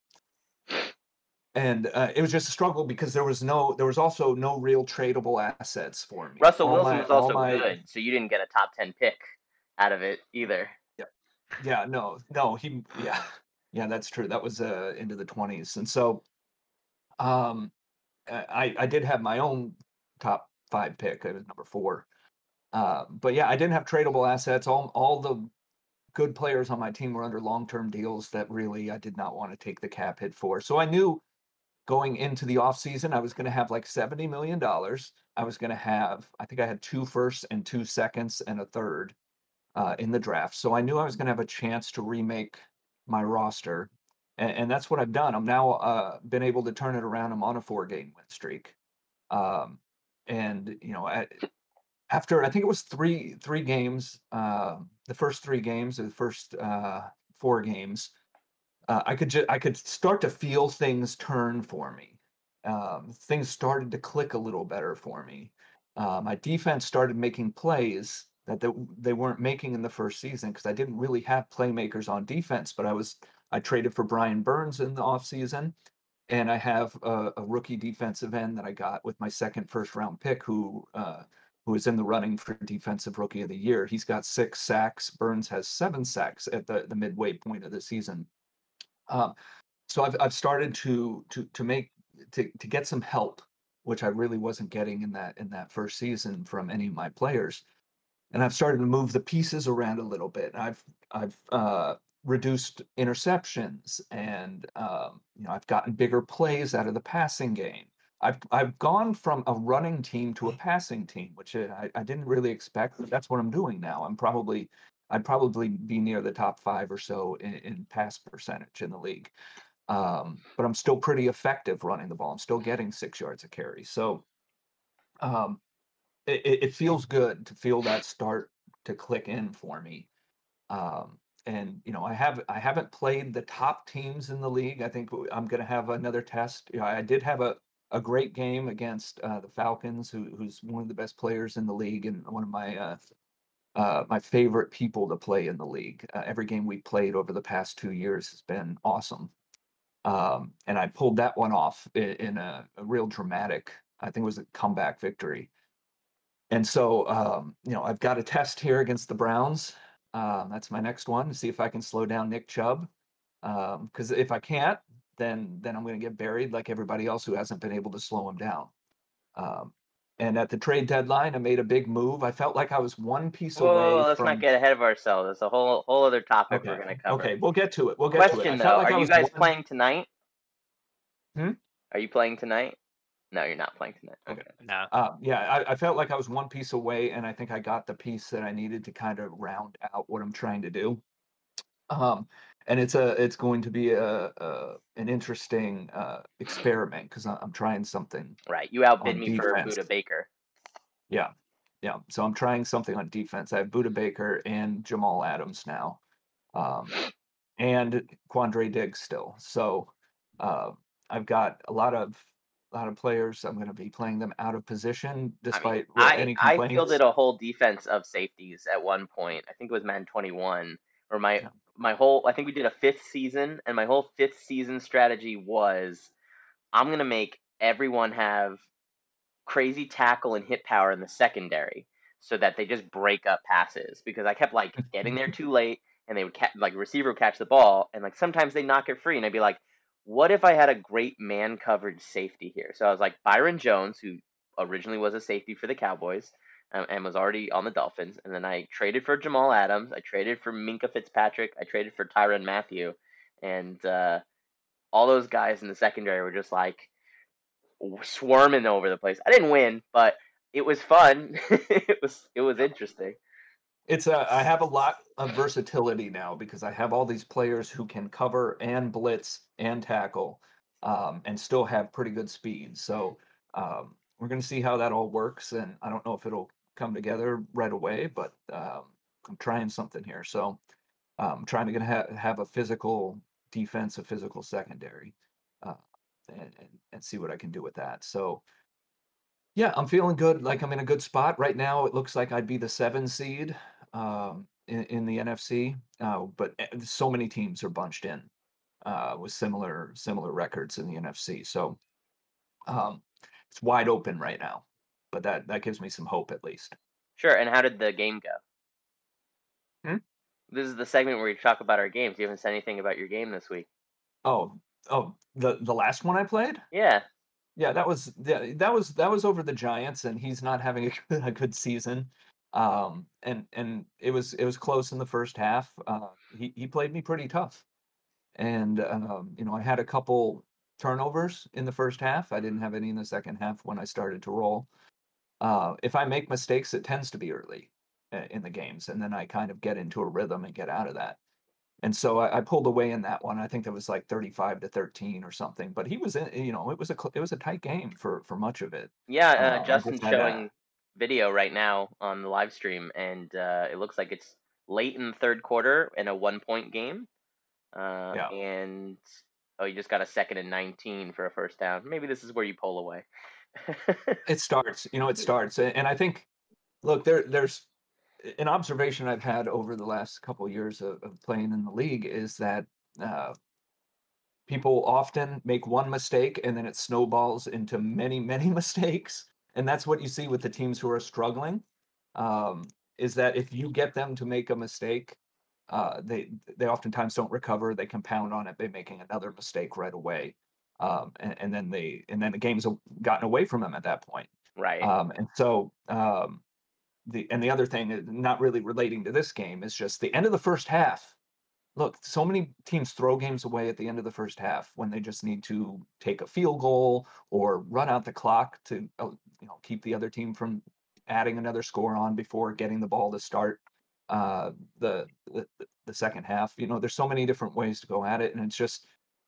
And uh, it was just a struggle because there was no, there was also no real tradable assets for me. Russell All Wilson my, was all also my, good, so you didn't get a top ten pick out of it either. yeah, no, no, he, yeah, yeah, that's true. That was uh, into the twenties, and so um, I, I did have my own top five pick. It was number four. Uh, but yeah, I didn't have tradable assets. All, all the good players on my team were under long-term deals that really I did not want to take the cap hit for. So I knew going into the offseason, I was going to have like seventy million dollars. I was going to have, I think I had two firsts and two seconds and a third uh, in the draft. So I knew I was going to have a chance to remake my roster. And, and that's what I've done. I'm now uh, been able to turn it around. I'm on a four game win streak. Um, and, you know, at, after I think it was three three games, uh, the first three games, the first uh, four games, uh, I could just I could start to feel things turn for me. Um, things started to click a little better for me. Uh, my defense started making plays that they, they weren't making in the first season because I didn't really have playmakers on defense. But I was I traded for Brian Burns in the offseason, and I have a, a rookie defensive end that I got with my second first round pick who uh, who is in the running for defensive rookie of the year. He's got six sacks. Burns has seven sacks at the, the midway point of the season. Um, so I've I've started to to to make to to get some help, which I really wasn't getting in that in that first season from any of my players. And I've started to move the pieces around a little bit. I've I've uh, reduced interceptions, and um, you know I've gotten bigger plays out of the passing game. I've I've gone from a running team to a passing team, which I, I didn't really expect, but that's what I'm doing now. I'm probably I'd probably be near the top five or so in, in pass percentage in the league. Um, but I'm still pretty effective running the ball. I'm still getting six yards a carry. So um, it, it feels good to feel that start to click in for me. Um, and you know, I have I haven't played the top teams in the league. I think I'm going to have another test. You know, I did have a a great game against uh, the Falcons, who, who's one of the best players in the league and one of my uh, uh, my favorite people to play in the league. Uh, every game we played over the past two years has been awesome. Um, and I pulled that one off in, in a, a real dramatic, I think it was a comeback victory. And so, um, you know, I've got a test here against the Browns. Um, that's my next one to see if I can slow down Nick Chubb. Because um, if I can't, then then I'm going to get buried like everybody else who hasn't been able to slow him down. Um, and at the trade deadline, I made a big move. I felt like I was one piece Whoa, whoa, away whoa, let's not from. get ahead of ourselves. It's a whole whole other topic we're Okay, going to cover. okay, we'll get to it. We'll get to it. I Question felt though, like are I you was guys one. playing tonight? Hmm? Are you playing tonight? No, you're not playing tonight. Okay. No. Uh, yeah, I, I felt like I was one piece away, and I think I got the piece that I needed to kind of round out what I'm trying to do. Um, and it's a it's going to be a, a an interesting uh, experiment because I'm trying something Right. You outbid on me for defense. Buda Baker. Yeah, yeah. So I'm trying something on defense. I have Buda Baker and Jamal Adams now, um, and Quandre Diggs still. So uh, I've got a lot of a lot of players. I'm going to be playing them out of position, I mean, despite what I any I complaints. fielded a whole defense of safeties at one point. I think it was Madden twenty-one, where my Yeah. my whole I think we did a fifth season, and my whole fifth season strategy was I'm gonna make everyone have crazy tackle and hit power in the secondary, so that they just break up passes. Because I kept like getting there too late, and they would ca- like receiver would catch the ball, and like sometimes they knock it free, and I'd be like, what if I had a great man coverage safety here? So I was like Byron Jones, who originally was a safety for the Cowboys, um, and was already on the Dolphins, and then I traded for Jamal Adams, I traded for Minka Fitzpatrick, I traded for Tyrann Mathieu, and uh, all those guys in the secondary were just like swarming over the place. I didn't win, but it was fun. it was it was interesting. It's a I have a lot of versatility now because I have all these players who can cover and blitz and tackle, um, and still have pretty good speed. So um, we're going to see how that all works, and I don't know if it'll come together right away, but um, I'm trying something here. So I'm trying to gonna ha- have a physical defense, a physical secondary, uh, and, and and see what I can do with that. So. Yeah, I'm feeling good. Like I'm in a good spot right now. It looks like I'd be the seven seed um, in, in the N F C, uh, but eh, so many teams are bunched in uh, with similar similar records in the N F C. So um, it's wide open right now, but that that gives me some hope at least. Sure. And how did the game go? Hmm? This is the segment where we talk about our games. You haven't said anything about your game this week. Oh, oh, the the last one I played. Yeah. Yeah, that was yeah, that was that was over the Giants, and he's not having a, good- a good season. Um, and and it was it was close in the first half. Uh, he he played me pretty tough, and um, you know I had a couple turnovers in the first half. I didn't have any in the second half when I started to roll. Uh, if I make mistakes, it tends to be early uh, in the games, and then I kind of get into a rhythm and get out of that. And so I, I pulled away in that one. I think that was like thirty-five to thirteen or something. But he was in, you know, it was a cl- it was a tight game for for much of it. Yeah, uh, Um, I just Justin's had showing a video right now on the live stream, and uh, it looks like it's late in the third quarter in a one point game. Uh, yeah. and oh, you just got a second and nineteen for a first down. Maybe this is where you pull away. It starts, you know, it starts, A- and I think, look, there there's an observation I've had over the last couple of years of, of playing in the league is that uh, people often make one mistake and then it snowballs into many many mistakes, and that's what you see with the teams who are struggling. Um, is that if you get them to make a mistake, uh, they they oftentimes don't recover. They compound on it by making another mistake right away. um, and, and then they and then the game's gotten away from them at that point. Right. Um, and so um, the and the other thing, uh, not really relating to this game, is just the end of the first half. Look, so many teams throw games away at the end of the first half when they just need to take a field goal or run out the clock to uh, you know keep the other team from adding another score on before getting the ball to start uh, the, the the second half. You know, there's so many different ways to go at it, and it's just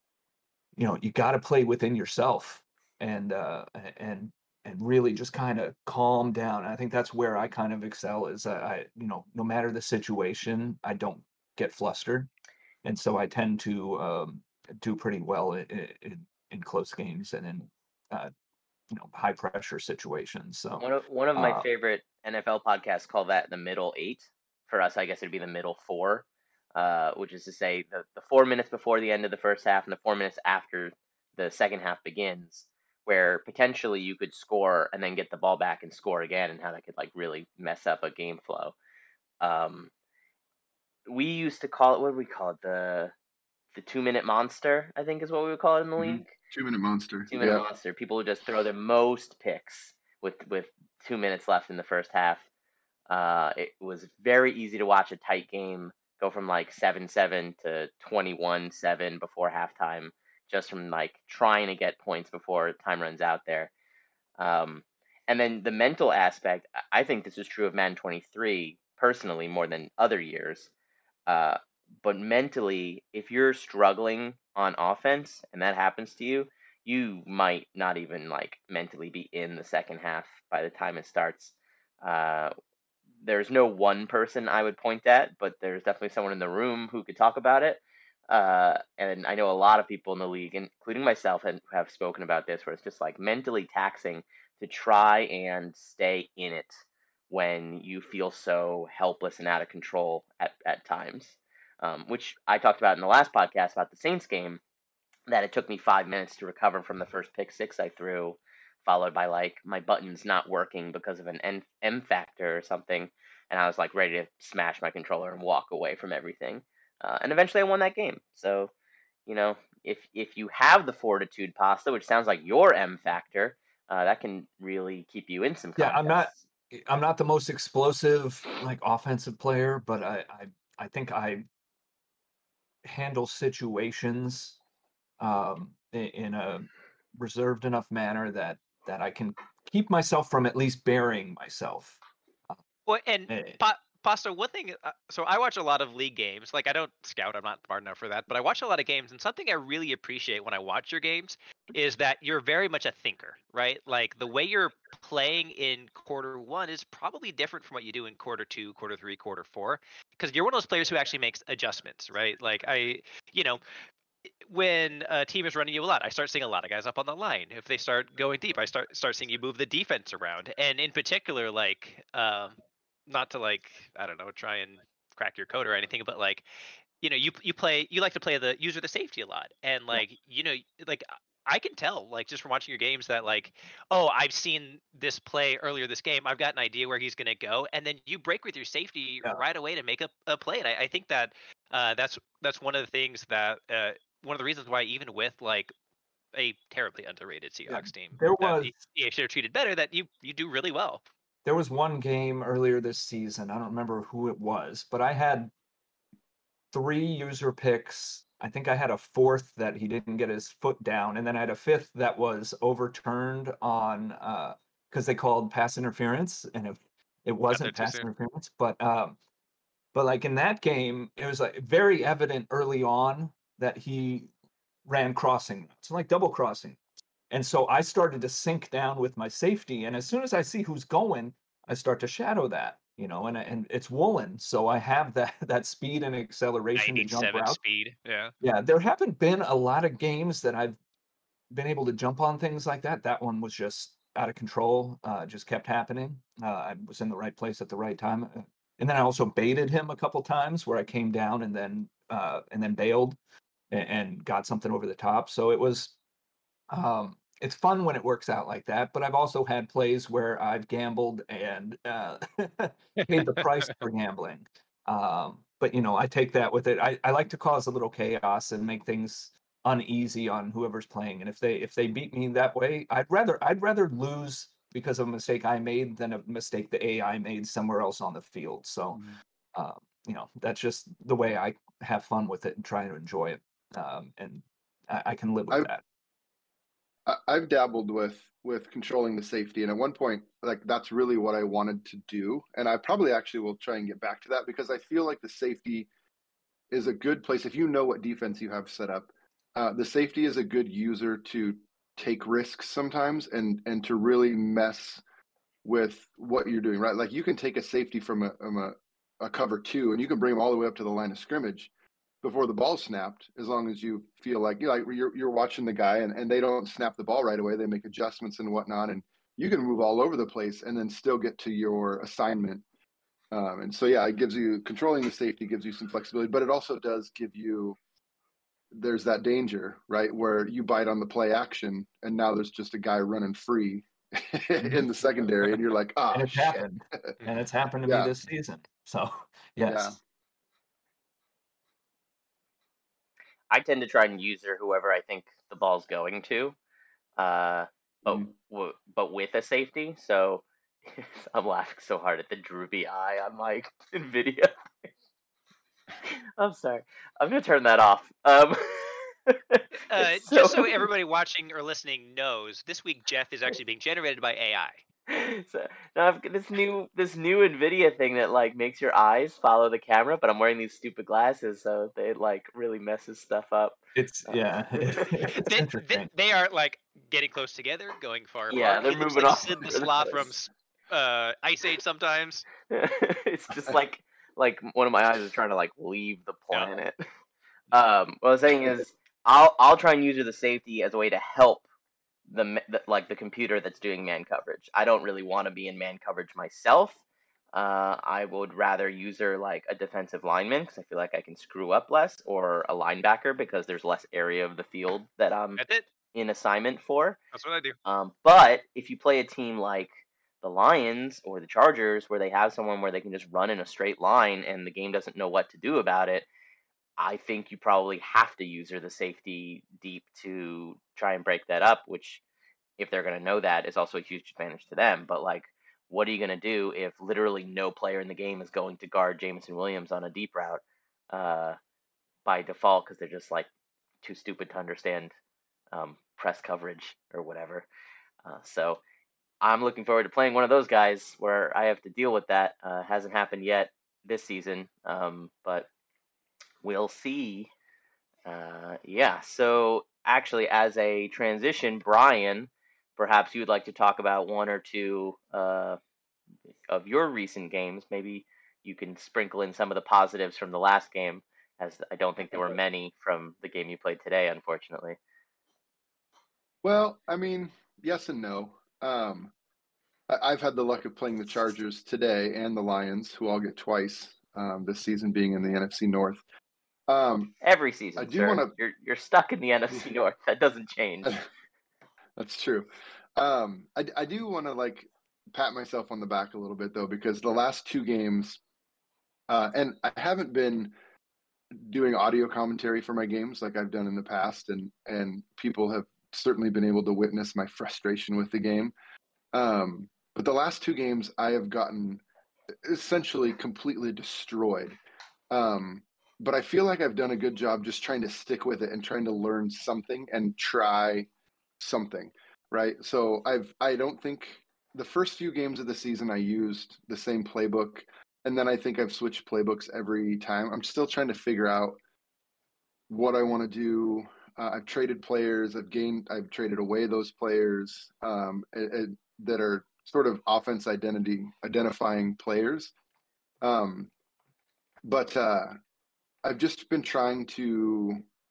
you know you got to play within yourself and uh, and and really just kind of calm down. And I think that's where I kind of excel is I, I you know no matter the situation, I don't get flustered, and so I tend to um, do pretty well in, in, in close games and in uh, you know high pressure situations. So One of one of my uh, favorite N F L podcasts call that the middle eight. For us, I guess it'd be the middle four, uh, which is to say the, the four minutes before the end of the first half and the four minutes after the second half begins, where potentially you could score and then get the ball back and score again, and how that could like really mess up a game flow. Um, we used to call it, what do we call it? The the two minute monster, I think is what we would call it in the Mhm. league. Two minute monster. Two minute Yeah. monster. People who just throw their most picks with with two minutes left in the first half. Uh, it was very easy to watch a tight game go from like seven seven to twenty-one seven before halftime, just from like trying to get points before time runs out there. Um, and then the mental aspect, I I think this is true of Madden twenty-three personally more than other years. Uh, but mentally, if you're struggling on offense and that happens to you, you might not even like mentally be in the second half by the time it starts. Uh, there's no one person I would point at, but there's definitely someone in the room who could talk about it. Uh, and I know a lot of people in the league, including myself, and have spoken about this, where it's just like mentally taxing to try and stay in it when you feel so helpless and out of control at, at times. Um, which I talked about in the last podcast about the Saints game, that it took me five minutes to recover from the first pick six I threw, followed by like my buttons not working because of an N- M factor or something, and I was like ready to smash my controller and walk away from everything. Uh, and eventually, I won that game. So, you know, if if you have the fortitude pasta, which sounds like your M factor, uh, that can really keep you in some yeah, I'm not contests. I'm not the most explosive like offensive player, but I I, I think I handle situations um, in, in a reserved enough manner that that I can keep myself from at least burying myself. Uh, Well, and eh, pa- Pasta, one thing. Uh, so I watch a lot of league games. Like I don't scout. I'm not smart enough for that. But I watch a lot of games, and something I really appreciate when I watch your games is that you're very much a thinker, right? Like the way you're playing in quarter one is probably different from what you do in quarter two, quarter three, quarter four, because you're one of those players who actually makes adjustments, right? Like I, you know, when a team is running you a lot, I start seeing a lot of guys up on the line. If they start going deep, I start start seeing you move the defense around. And in particular, like, um, not to like, I don't know, try and crack your code or anything, but like, you know, you you play, you like to play the user the safety a lot, and yeah, like, you know, like I can tell, like, just from watching your games that like, oh, I've seen this play earlier this game. I've got an idea where he's going to go, and then you break with your safety yeah, right away to make a, a play. And I, I think that uh, that's that's one of the things that uh, one of the reasons why even with like a terribly underrated yeah. Seahawks team There that was E A should have treated better, that you you do really well. there was one game earlier this season. I don't remember who it was, but I had three user picks. I think I had a fourth that he didn't get his foot down, and then I had a fifth that was overturned on uh because they called pass interference, and it it Got there wasn't too pass soon. interference, but um but like in that game, it was like very evident early on that he ran crossing routes, like double crossing. And so I started to sink down with my safety. And as soon as I see who's going, I start to shadow that, you know, and and it's woolen. So I have that that speed and acceleration to jump ninety-seven route. speed. Yeah. Yeah, there haven't been a lot of games that I've been able to jump on things like that. That one was just out of control. Uh, just kept happening. Uh, I was in the right place at the right time. Uh, And then I also baited him a couple times where I came down and then uh, and then bailed and, and got something over the top. So it was um, it's fun when it works out like that. But I've also had plays where I've gambled and uh, paid the price for gambling. Um, but you know, I take that with it. I, I like to cause a little chaos and make things uneasy on whoever's playing. And if they if they beat me that way, I'd rather I'd rather lose because of a mistake I made than a mistake the A I made somewhere else on the field. So, uh, you know, that's just the way I have fun with it and try to enjoy it. Um, and I, I can live with I, that. I- I've dabbled with with controlling the safety, and at one point, like that's really what I wanted to do. And I probably actually will try and get back to that because I feel like the safety is a good place if you know what defense you have set up. Uh, the safety is a good user to take risks sometimes and and to really mess with what you're doing, right? Like you can take a safety from a from a, a cover two, and you can bring them all the way up to the line of scrimmage before the ball snapped, as long as you feel like you know, like you're you're watching the guy and, and they don't snap the ball right away. They make adjustments and whatnot, and you can move all over the place and then still get to your assignment. Um, and so yeah, it gives you controlling the safety gives you some flexibility, but it also does give you there's that danger, right, where you bite on the play action and now there's just a guy running free in the secondary, and you're like, ah, And it's shit. happened. And it's happened to me Yeah. this season. So yes. Yeah. I tend to try and user whoever I think the ball's going to, uh, but Mhm. w- but with a safety. So I'm laughing so hard at the droopy eye on my video. I'm sorry. I'm gonna turn that off. Um, Uh, it's Just so so- everybody watching or listening knows, this week Jeff is actually being generated by A I. So now I've got this new this new Nvidia thing that like makes your eyes follow the camera, but I'm wearing these stupid glasses, so they like really messes stuff up. It's Uh, yeah. It's They, they, interesting. they are like getting close together, going far Yeah, apart. they're He looks moving like off Sid the further Sloth from close. uh, Ice Age sometimes. It's just like like one of my eyes is trying to like leave the Yeah. planet. Um, what I was saying is, I'll I'll try and use the safety as a way to help the, ma- the like the computer that's doing man coverage. I don't really want to be in man coverage myself. Uh, I would rather user like a defensive lineman because I feel like I can screw up less, or a linebacker because there's less area of the field that I'm That's it. in assignment for. That's what I do. Um, but if you play a team like the Lions or the Chargers, where they have someone where they can just run in a straight line and the game doesn't know what to do about it, I think you probably have to user the safety deep to try and break that up, which, if they're going to know that, is also a huge advantage to them. But, like, what are you going to do if literally no player in the game is going to guard Jameson Williams on a deep route uh, by default because they're just, like, too stupid to understand um, press coverage or whatever? Uh, so I'm looking forward to playing one of those guys where I have to deal with that. Uh, hasn't happened yet this season, um, but we'll see. Uh, yeah, so actually, as a transition, Brian, perhaps you would like to talk about one or two uh, of your recent games. Maybe you can sprinkle in some of the positives from the last game, as I don't think there were many from the game you played today, unfortunately. Well, I mean, yes and no. Um, I, I've had the luck of playing the Chargers today and the Lions, who I'll get twice um, this season, being in the N F C North. Um, Every season, I do sir. wanna- You're you're stuck in the N F C North. That doesn't change. That's true. Um, I, I do want to like pat myself on the back a little bit though, because the last two games, uh, and I haven't been doing audio commentary for my games like I've done in the past, and and people have certainly been able to witness my frustration with the game. Um, but the last two games, I have gotten essentially completely destroyed. Um, but I feel like I've done a good job just trying to stick with it and trying to learn something and try something, right? So I've I don't think the first few games of the season I used the same playbook, and then I think I've switched playbooks every time. I'm still trying to figure out what I want to do. Uh, I've traded players. I've gained. I've traded away those players um, it, it, that are sort of offense identity identifying players. Um, but uh, I've just been trying to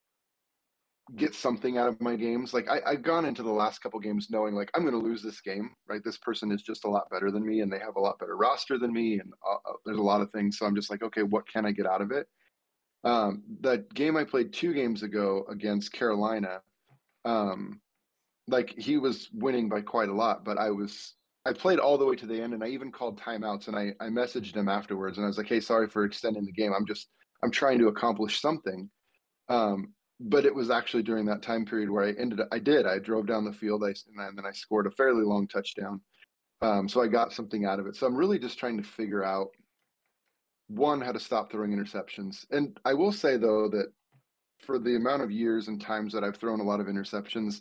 get something out of my games. Like I, I've gone into the last couple games knowing like I'm going to lose this game, right? This person is just a lot better than me, and they have a lot better roster than me, and uh, there's a lot of things. So I'm just like, okay, what can I get out of it? Um, the game I played two games ago against Carolina, um, like he was winning by quite a lot, but I was I played all the way to the end, and I even called timeouts, and I I messaged him afterwards, and I was like, hey, sorry for extending the game. I'm just I'm trying to accomplish something. Um, but it was actually during that time period where I ended up, I did, I drove down the field, I, and then I scored a fairly long touchdown. Um, so I got something out of it. So I'm really just trying to figure out, one, how to stop throwing interceptions. And I will say, though, that for the amount of years and times that I've thrown a lot of interceptions,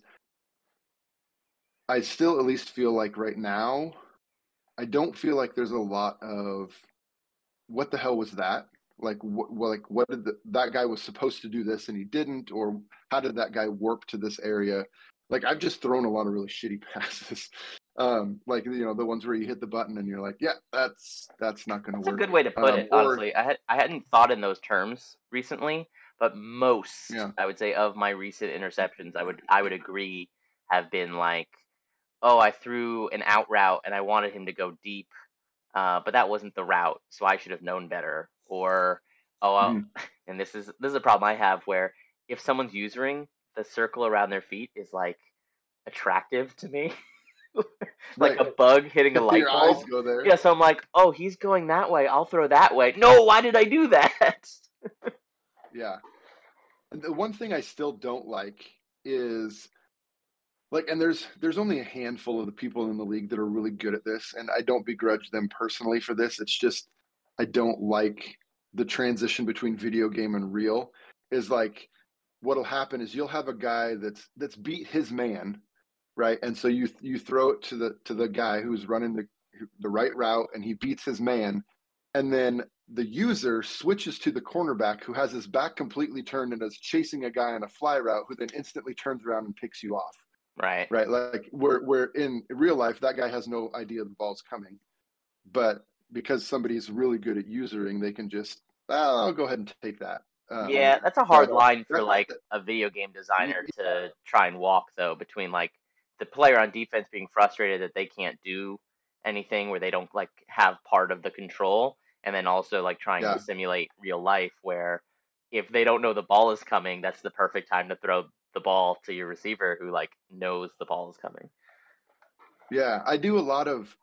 I still at least feel like right now, I don't feel like there's a lot of, what the hell was that? Like, what, like, what did the, that guy was supposed to do this and he didn't, or how did that guy warp to this area? Like, I've just thrown a lot of really shitty passes. Um, like, you know, the ones where you hit the button and you're like, yeah, that's, that's not going to That's a work. good way to put Um, it, or, honestly. I had I hadn't thought in those terms recently, but most, yeah, I would say, of my recent interceptions, I would I would agree have been like, oh, I threw an out route and I wanted him to go deep, uh, but that wasn't the route, so I should have known better. Or, oh, well, mhm, and this is this is a problem I have where if someone's usering, the circle around their feet is like attractive to me. Like right. a bug hitting a light Your eyes bulb. go there. Yeah, so I'm like, oh, he's going that way. I'll throw that way. No, why did I do that? Yeah. And the one thing I still don't like is like, and there's there's only a handful of the people in the league that are really good at this, and I don't begrudge them personally for this. It's just I don't like the transition between video game and real. Is like what'll happen is you'll have a guy that's that's beat his man, right? And so you you throw it to the to the guy who's running the the right route, and he beats his man, and then the user switches to the cornerback who has his back completely turned and is chasing a guy on a fly route, who then instantly turns around and picks you off, Right. right? Like we're we're in real life, that guy has no idea the ball's coming, but because somebody's really good at usering, they can just, oh, I'll go ahead and take that. Um, Yeah, that's a hard so line for that, like that, a video game designer to try and walk though, between like the player on defense being frustrated that they can't do anything where they don't like have part of the control, and then also like trying to yeah, simulate real life where if they don't know the ball is coming, that's the perfect time to throw the ball to your receiver who like knows the ball is coming. yeah. I do a lot of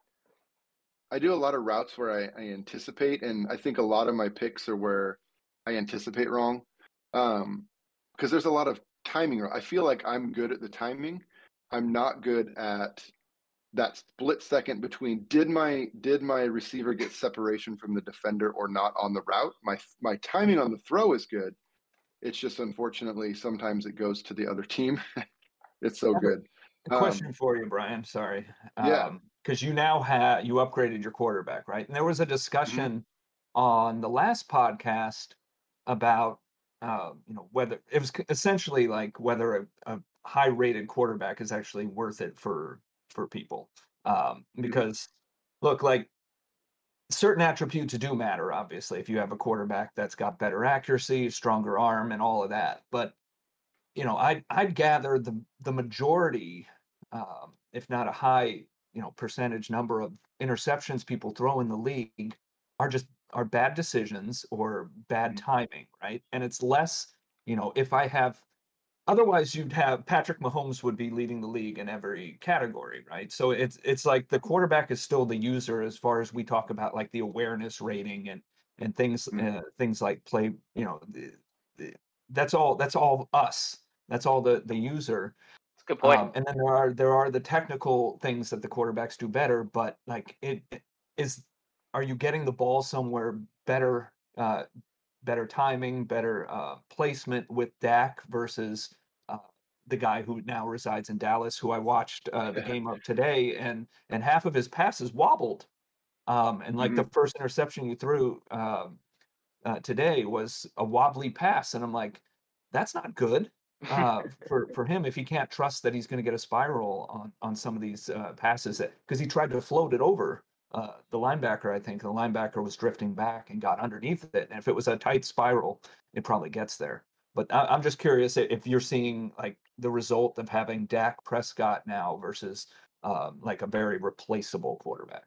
I do a lot of routes where I, I anticipate, and I think a lot of my picks are where I anticipate wrong. Um, because there's a lot of timing. I feel like I'm good at the timing. I'm not good at that split second between did my did my receiver get separation from the defender or not on the route. My my timing on the throw is good. It's just unfortunately sometimes it goes to the other team. It's so I have a good. a Um, question for you, Brian. Sorry. yeah. Um, because you now have you upgraded your quarterback, right? And there was a Mhm. discussion on the last podcast about uh, you know, whether it was c- essentially like whether a, a high rated quarterback is actually worth it for for people. Um, Mhm. because look, like certain attributes do matter, obviously, if you have a quarterback that's got better accuracy, stronger arm, and all of that. But you know, I'd I'd gather the the majority, um, if not a high, you know, percentage number of interceptions people throw in the league are just are bad decisions or bad Mhm. timing, right? And it's less, you know, if I have otherwise you'd have Patrick Mahomes would be leading the league in every category, right? So it's it's like the quarterback is still the user as far as we talk about like the awareness rating and and things Mhm. uh, things like play, you know, the, the, that's all that's all us. That's all the the user. That's a good point. Um, and then there are there are the technical things that the quarterbacks do better, but like it, it is are you getting the ball somewhere better uh better timing, better uh, placement with Dak versus uh, the guy who now resides in Dallas, who I watched uh, the game of today, and and half of his passes wobbled. Um, and like the Mhm. first interception you threw um, uh, today was a wobbly pass, and I'm like, that's not good uh, for for him if he can't trust that he's going to get a spiral on on some of these uh, passes because he tried to float it over uh, the linebacker. I think the linebacker was drifting back and got underneath it, and if it was a tight spiral, it probably gets there. But I, I'm just curious if you're seeing like the result of having Dak Prescott now versus um, like a very replaceable quarterback.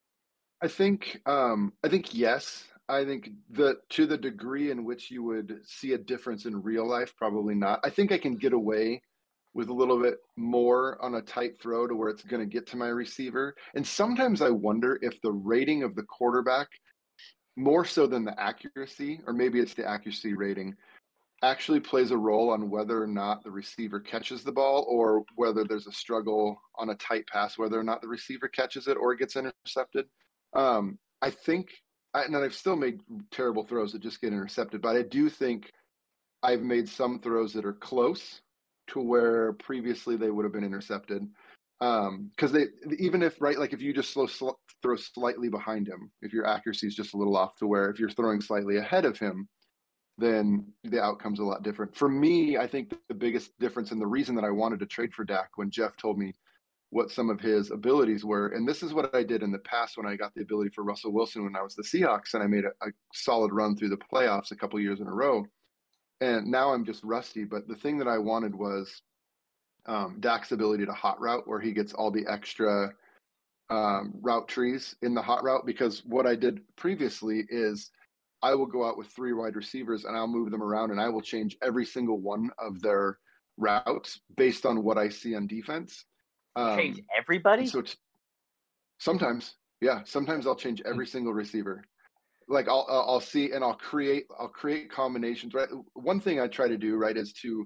I think um, I think yes. I think the to the degree in which you would see a difference in real life, probably not. I think I can get away with a little bit more on a tight throw to where it's going to get to my receiver. And sometimes I wonder if the rating of the quarterback, more so than the accuracy, or maybe it's the accuracy rating, actually plays a role on whether or not the receiver catches the ball, or whether there's a struggle on a tight pass, whether or not the receiver catches it or it gets intercepted. Um, I think, and I've still made terrible throws that just get intercepted, but I do think I've made some throws that are close to where previously they would have been intercepted. Um, because they, even if, right, like if you just slow, sl- throw slightly behind him, if your accuracy is just a little off, to where if you're throwing slightly ahead of him, then the outcome's a lot different. For me, I think the biggest difference, and the reason that I wanted to trade for Dak when Jeff told me what some of his abilities were, and this is what I did in the past when I got the ability for Russell Wilson when I was the Seahawks, and I made a, a solid run through the playoffs a couple years in a row. And now I'm just rusty. But the thing that I wanted was um, Dak's ability to hot route, where he gets all the extra um, route trees in the hot route. Because what I did previously is I will go out with three wide receivers and I'll move them around, and I will change every single one of their routes based on what I see on defense. Um, Change everybody? So t- sometimes, yeah, sometimes I'll change every single receiver. Like I'll I'll see and I'll create I'll create combinations. Right. One thing I try to do, right, is to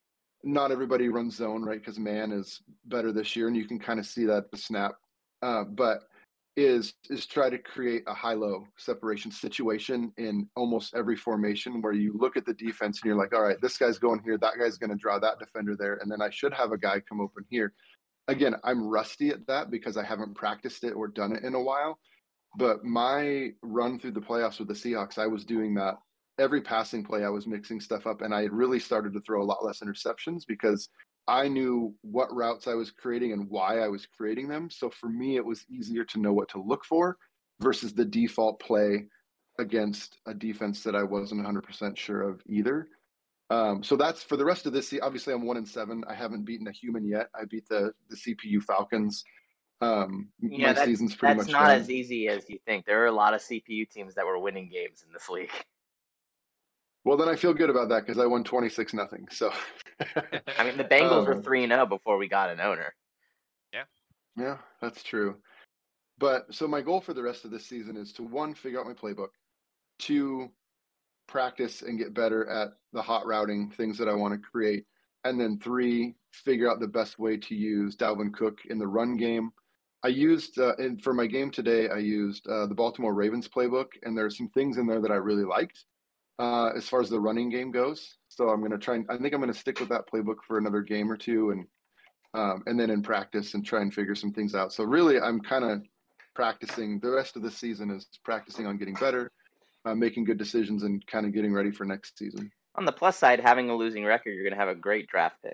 not everybody runs zone, right, because man is better this year, and you can kind of see that at the snap. Uh, but is is try to create a high-low separation situation in almost every formation, where you look at the defense and you're like, all right, this guy's going here, that guy's going to draw that defender there, and then I should have a guy come open here. Again, I'm rusty at that because I haven't practiced it or done it in a while. But my run through the playoffs with the Seahawks, I was doing that every passing play. I was mixing stuff up, and I had really started to throw a lot less interceptions because I knew what routes I was creating and why I was creating them. So for me, it was easier to know what to look for versus the default play against a defense that I wasn't one hundred percent sure of either. Um, so that's for the rest of this. Obviously, I'm one and seven. I haven't beaten a human yet. I beat the the C P U Falcons. Um, Yeah, my that's season's pretty that's much not done. as easy as you think. There are a lot of C P U teams that were winning games in this league. Well, then I feel good about that because I won twenty-six nothing. So, I mean, the Bengals were um, three and zero before we got an owner. yeah, that's true. But so my goal for the rest of this season is to, one, figure out my playbook, two, practice and get better at the hot routing things that I want to create, and then three, figure out the best way to use Dalvin Cook in the run game. I used uh, and for my game today, I used uh, the Baltimore Ravens playbook, and there are some things in there that I really liked uh, as far as the running game goes. So I'm going to try and I think I'm going to stick with that playbook for another game or two, and um, and then in practice and try and figure some things out. So really, I'm kind of practicing. The rest of the season is practicing on getting better, uh, making good decisions, and kind of getting ready for next season. On the plus side, having a losing record, you're going to have a great draft pick.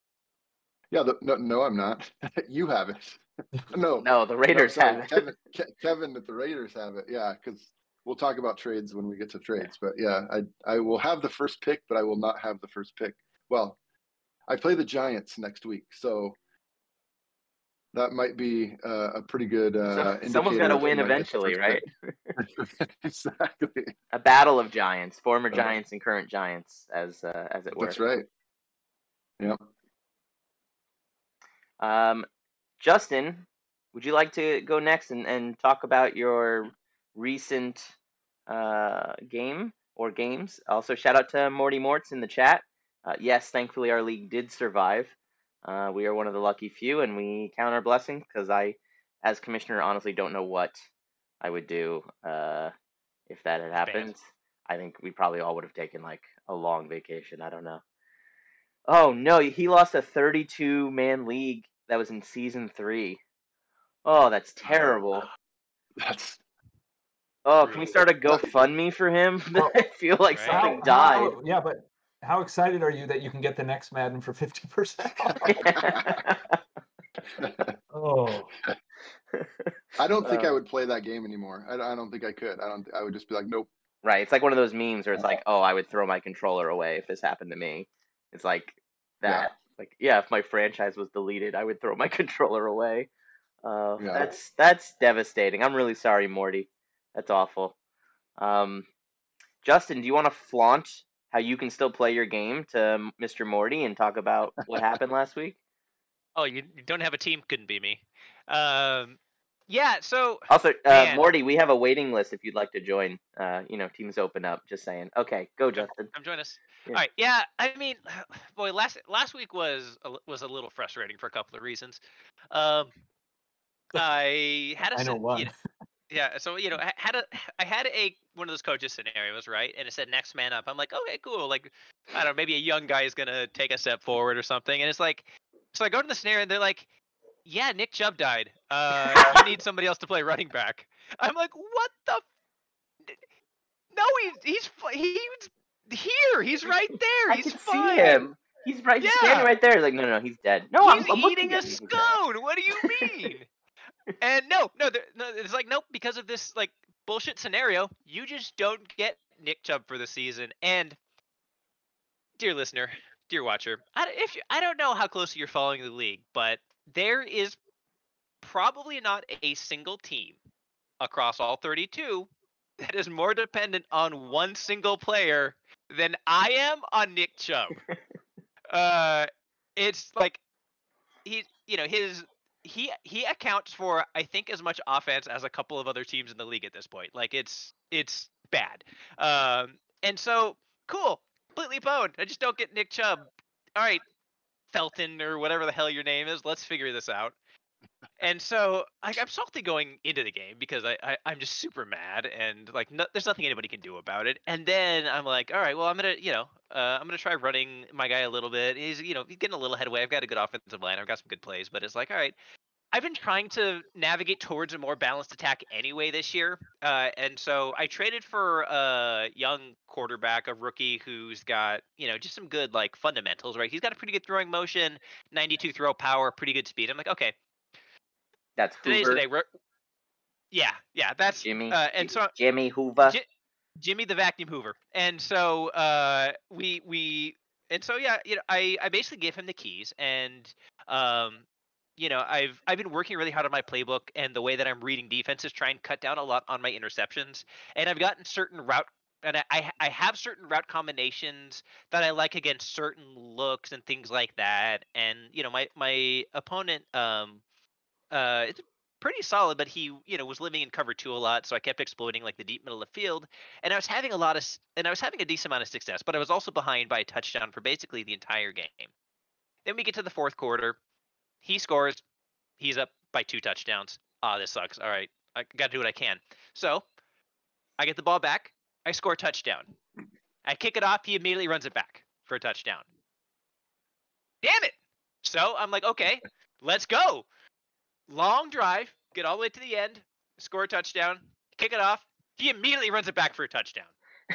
Yeah, the, no, no, I'm not. You have it. No, No, the no, Raiders sorry, have it. Kevin. Ke- Kevin, that the Raiders have it. Yeah, because we'll talk about trades when we get to trades. But yeah, I I will have the first pick, but I will not have the first pick. Well, I play the Giants next week, so that might be uh, a pretty good uh, So, someone's got indicator to of who win might get the eventually, first right? pick. Exactly. A battle of giants, former Uh, giants and current giants, as uh, as it were. That's right. Yeah. Um, Justin, would you like to go next and, and talk about your recent uh, game or games? Also, shout out to Morty Morts in the chat. Uh, yes, thankfully our league did survive. Uh, we are one of the lucky few, and we count our blessing because I, as commissioner, honestly don't know what I would do uh, if that had happened. I think we probably all would have taken like a long vacation. I don't know. Oh no, he lost a thirty-two man league that was in season three. Oh, that's terrible. That's Oh, can we start a GoFundMe for him? Well, I feel like right. something How, died. how, yeah, but how excited are you that you can get the next Madden for fifty percent off? Oh, I don't think Uh, I would play that game anymore. I, I don't think I could. I don't. I would just be like, nope. right. It's like one of those memes where it's like, oh, I would throw my controller away if this happened to me. It's like that. Yeah. Like, yeah, if my franchise was deleted, I would throw my controller away. Uh, Yeah. that's that's devastating. I'm really sorry, Morty. That's awful. Um, Justin, do you want to flaunt how you can still play your game to Mister Morty and talk about what happened last week? Oh, you, you don't have a team? Couldn't be me. Um, Yeah. So Also, uh, Man. Morty, we have a waiting list if you'd like to join. Uh, you know, teams open up. Just saying. Okay, go, come, Justin. come join us. Yeah. All right. Yeah. I mean, boy, last last week was a, was a little frustrating for a couple of reasons. Um, I had a I know sen- one. you know, yeah. So you know, I had a I had a one of those coaches scenarios, right? And it said next man up. I'm like, okay, cool. Like, I don't know, maybe a young guy is gonna take a step forward or something. And it's like, so I go to the scenario, and they're like, yeah, Nick Chubb died. Uh, you need somebody else to play running back. I'm like, what the? F- no, he's he's fi- he's here. He's right there. I He's can fine. see him. He's right, he's standing Yeah. right there. He's like, no, no, no, he's dead. No, He's I'm, I'm looking eating a at him. He's dead. scone. What do you mean? And no, no, there- no, it's like nope. Because of this like bullshit scenario, you just don't get Nick Chubb for the season. And dear listener, dear watcher, I, if you, I don't know how closely you're following the league, but there is probably not a single team across all thirty-two that is more dependent on one single player than I am on Nick Chubb. uh, it's like he, you know, his he he accounts for I think as much offense as a couple of other teams in the league at this point. Like it's it's bad. Um, and so cool, completely boned. I just don't get Nick Chubb. All right, Felton or whatever the hell your name is. Let's figure this out. And so like I'm salty going into the game because I, I I'm just super mad and like no, there's nothing anybody can do about it. And then I'm like, all right, well I'm gonna you know uh, I'm gonna try running my guy a little bit. He's you know he's getting a little headway. I've got a good offensive line. I've got some good plays, but it's like all right. I've been trying to navigate towards a more balanced attack anyway this year, uh, and so I traded for a young quarterback, a rookie who's got you know just some good like fundamentals. Right, he's got a pretty good throwing motion, ninety-two throw power, pretty good speed. I'm like, okay, That's today's Hoover. the day. We're yeah, yeah, that's Jimmy. uh, and so Jimmy Hoover. J- Jimmy the vacuum Hoover, and so uh, we we and so yeah, you know, I I basically gave him the keys, and um, you know, I've I've been working really hard on my playbook and the way that I'm reading defenses, try and cut down a lot on my interceptions, and I've gotten certain route. And I, I I have certain route combinations that I like against certain looks and things like that. And you know, my my opponent um uh it's pretty solid, but he you know was living in cover two a lot, so I kept exploiting like the deep middle of the field, and I was having a lot of s- and I was having a decent amount of success, but I was also behind by a touchdown for basically the entire game. Then we get to the fourth quarter, he scores, he's up by two touchdowns. Ah, this sucks. All right, I got to do what I can. So I get the ball back, I score a touchdown. I kick it off, he immediately runs it back for a touchdown. Damn it! So I'm like, okay, let's go. Long drive, get all the way to the end, score a touchdown, kick it off. He immediately runs it back for a touchdown.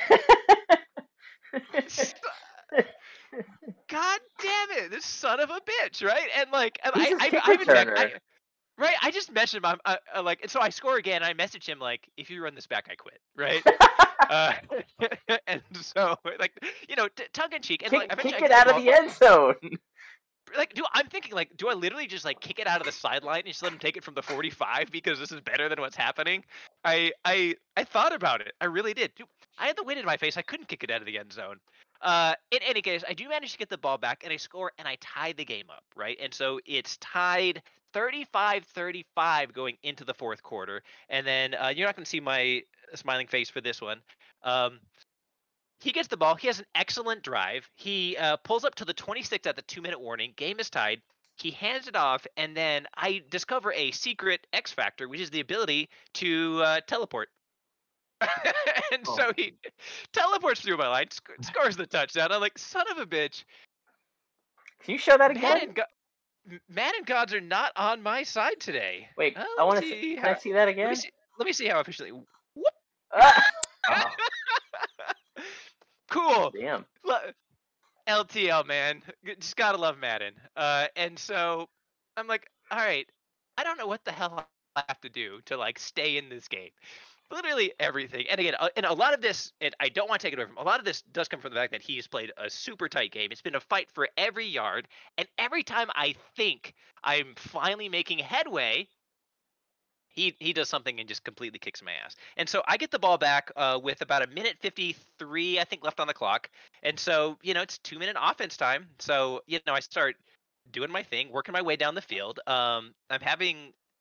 God damn it, this son of a bitch, right? And like, and He's I, his I, kick I, even returner. I, right? I just messaged him. I'm uh, uh, like, and so I score again. I message him like, if you run this back, I quit, right? uh, and so like, you know, t- tongue in cheek, and kick like, eventually kick I it get out the of ball. the end zone. Like, do I'm thinking like, do I literally just like kick it out of the sideline and just let him take it from the forty-five because this is better than what's happening? I I I thought about it. I really did. Dude, I had the wind in my face. I couldn't kick it out of the end zone. Uh, in any case, I do manage to get the ball back and I score and I tie the game up, right? And so it's tied thirty-five thirty-five going into the fourth quarter. And then uh, you're not going to see my smiling face for this one. Um, he gets the ball. He has an excellent drive. He uh, pulls up to the twenty-six at the two-minute warning. Game is tied. He hands it off, and then I discover a secret X factor, which is the ability to uh, teleport. and Oh. so he teleports through my line, sc- scores the touchdown. I'm like, son of a bitch. Can you show that Man again? and, go- man and gods are not on my side today. Wait, Uh, I let me want to see see. Can how- I see that Let me again? see, let me see how efficiently. Ah! Wow. Cool. Damn. Lo- L T L, man. Just gotta love Madden. Uh, and so I'm like, all right, I don't know what the hell I have to do to like stay in this game. Literally everything. And again, uh, and a lot of this, and I don't want to take it away from him, a lot of this does come from the fact that he's played a super tight game. It's been a fight for every yard, and every time I think I'm finally making headway, he he does something and just completely kicks my ass. And so I get the ball back uh, with about a minute fifty-three, I think, left on the clock. And so, you know, it's two minute offense time. So, you know, I start doing my thing, working my way down the field. Um, I'm having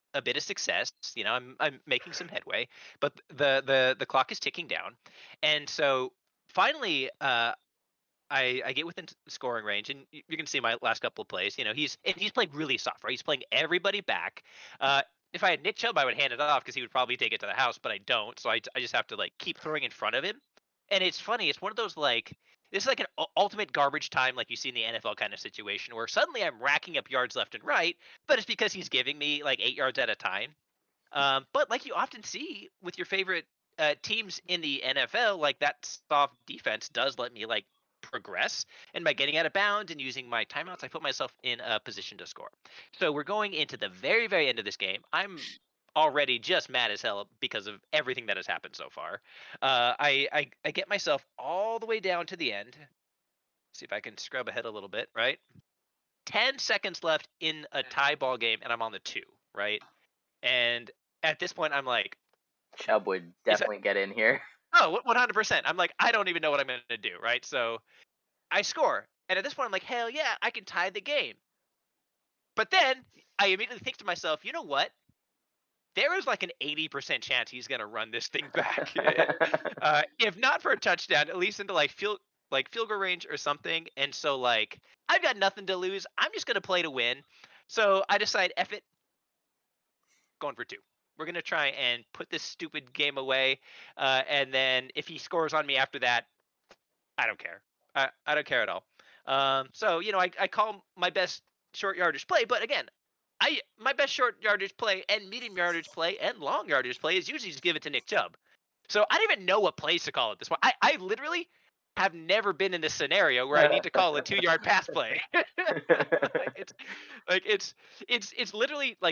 a bit of success. You know, I'm I'm making some headway, but the the the clock is ticking down, and so finally, uh, I I get within scoring range, and you can see my last couple of plays. You know, he's and he's playing really soft, right? He's playing everybody back. Uh, if I had Nick Chubb, I would hand it off because he would probably take it to the house, but I don't. So I I just have to like keep throwing in front of him. And it's funny. It's one of those like this is like an ultimate garbage time, like you see in the N F L kind of situation, where suddenly I'm racking up yards left and right, but it's because he's giving me like eight yards at a time. Um, but like you often see with your favorite uh, teams in the N F L, like that soft defense does let me like progress. And by getting out of bounds and using my timeouts, I put myself in a position to score. So we're going into the very, very end of this game. I'm already just mad as hell because of everything that has happened so far. Uh, I, I I get myself all the way down to the end. See if I can scrub ahead a little bit, right? ten seconds left in a tie ball game, and I'm on the two, right? And at this point, I'm like, Chubb would Is that- definitely get in here. oh, one hundred percent. I'm like, I don't even know what I'm going to do, right? So I score. And at this point, I'm like, hell yeah, I can tie the game. But then I immediately think to myself, you know what? There is like an eighty percent chance he's going to run this thing back. uh, if not for a touchdown, at least into like field, like field goal range or something. And so like, I've got nothing to lose. I'm just going to play to win. So I decide, F it, going for two. We're going to try and put this stupid game away. Uh, and then if he scores on me after that, I don't care. I, I don't care at all. Um, so, you know, I, I call my best short yardage play. But again, I my best short yardage play and medium yardage play and long yardage play is usually just give it to Nick Chubb. So I don't even know what plays to call at this point. I, I literally have never been in this scenario where I need to call a two-yard pass play. like it's like it's it's it's literally like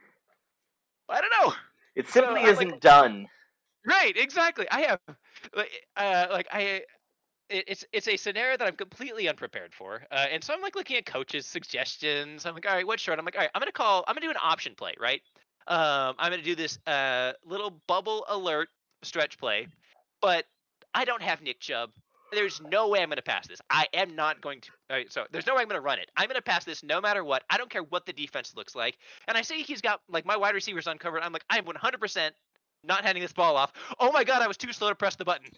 I don't know. It simply So I'm isn't like- done. Right, exactly. I have like uh like I it, it's it's a scenario that I'm completely unprepared for. Uh, and so I'm like looking at coaches' suggestions. I'm like, all right, what short? I'm like, all right, I'm gonna call I'm gonna do an option play, right? Um I'm gonna do this uh little bubble alert stretch play, but I don't have Nick Chubb. There's no way I'm going to pass this. I am not going to. All right, so there's no way I'm going to run it. I'm going to pass this no matter what. I don't care what the defense looks like. And I see he's got like my wide receivers uncovered. I'm like, I'm one hundred percent not handing this ball off. Oh my god, I was too slow to press the button.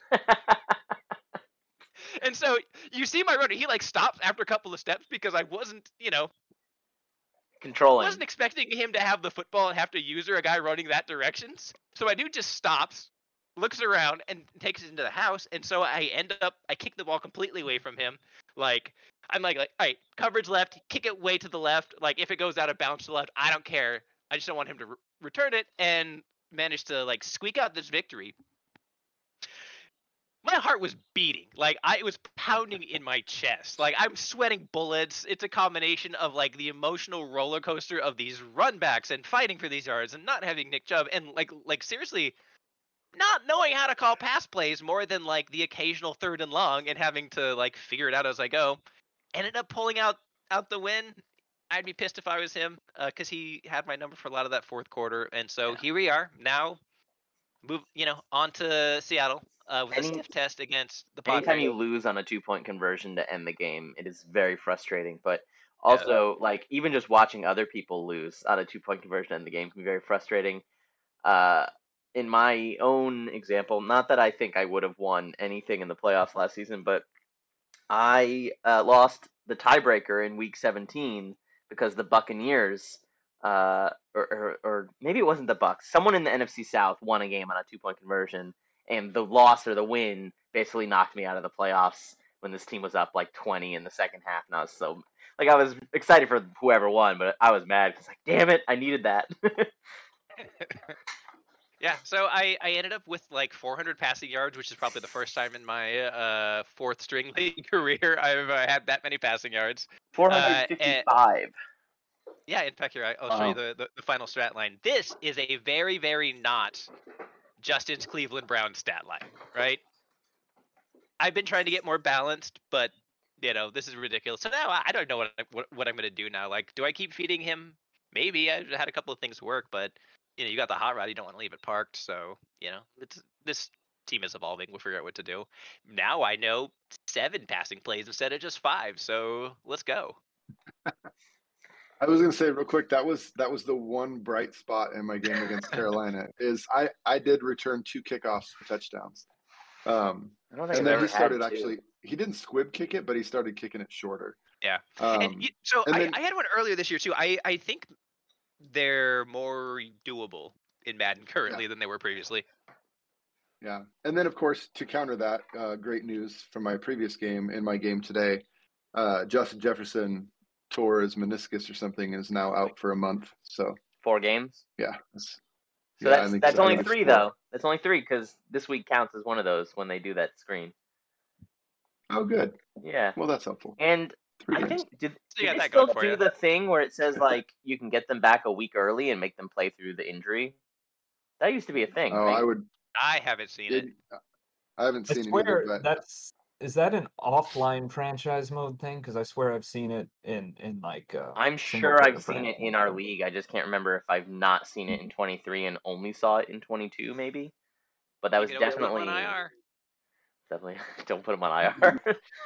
And so you see my runner. He like stops after a couple of steps because I wasn't, you know, Controlling. wasn't expecting him to have the football and have to user a guy running that directions. So my dude just stops, looks around, and takes it into the house. And so I end up, I kick the ball completely away from him. Like, I'm like, like, all right, coverage left, kick it way to the left. Like, if it goes out of bounds to the left, I don't care. I just don't want him to re- return it, and managed to like squeak out this victory. My heart was beating. Like, I it was pounding in my chest. Like, I'm sweating bullets. It's a combination of like the emotional roller coaster of these runbacks and fighting for these yards and not having Nick Chubb and like like seriously not knowing how to call pass plays more than like the occasional third and long and having to like figure it out as I go. Ended up pulling out out the win. I'd be pissed if I was him because uh, he had my number for a lot of that fourth quarter. And so Yeah. here we are now. Move, you know, on to Seattle uh, with Any- a stiff test against the Anytime Padres. you lose on a two point conversion to end the game, it is very frustrating. But also, like, even just watching other people lose on a two point conversion to end the game can be very frustrating. Uh, in my own example, not that I think I would have won anything in the playoffs last season, but I uh, lost the tiebreaker in week seventeen because the Buccaneers, uh, or, or, or maybe it wasn't the Bucks, someone in the N F C South won a game on a two point conversion, and the loss or the win basically knocked me out of the playoffs when this team was up like twenty in the second half, and I was so like I was excited for whoever won, but I was mad because like damn it, I needed that. Yeah, so I, I ended up with like four hundred passing yards, which is probably the first time in my uh, fourth string league career I've uh, had that many passing yards. four hundred fifty-five. Yeah, in fact, here I- I'll show you the, the, the final stat line. This is a very, very not Justin's Cleveland Browns stat line, right? I've been trying to get more balanced, but you know this is ridiculous. So now I don't know what I, what, what I'm going to do now. Like, do I keep feeding him? Maybe. I had a couple of things work, but you know, you got the hot rod. You don't want to leave it parked. So you know, it's, this team is evolving. We'll figure out what to do. Now I know seven passing plays instead of just five. So let's go. I was gonna say real quick that was that was the one bright spot in my game against Carolina is I I did return two kickoffs for touchdowns, um, I don't think and I've then ever he started had two. actually he didn't squib kick it, but he started kicking it shorter. Yeah. Um, and you, so and I, then I had one earlier this year too. I, I think they're more doable in Madden currently than they were previously. yeah, and then of course to counter that, uh, great news from my previous game in my game today, uh, Justin Jefferson tore his meniscus or something and is now out for a month. So Four games. yeah, it's, So yeah, I that's think that's so. I only think it's three four. though. That's only three because this week counts as one of those when they do that screen. Oh, good. Yeah, Well, that's helpful. and Three I games. think did, So you did got they that still going for do you. the thing where it says like you can get them back a week early and make them play through the injury? That used to be a thing, Oh, right? I would. I haven't seen it. It, I haven't I seen it either, swear but that's is that an offline franchise mode thing? Because I swear I've seen it in in like uh, I'm single sure player I've seen it franchise. in our league. I just can't remember if I've not seen it in twenty-three and only saw it in twenty-two, maybe. But that You was can always put 'em definitely on I R. definitely don't put them on I R.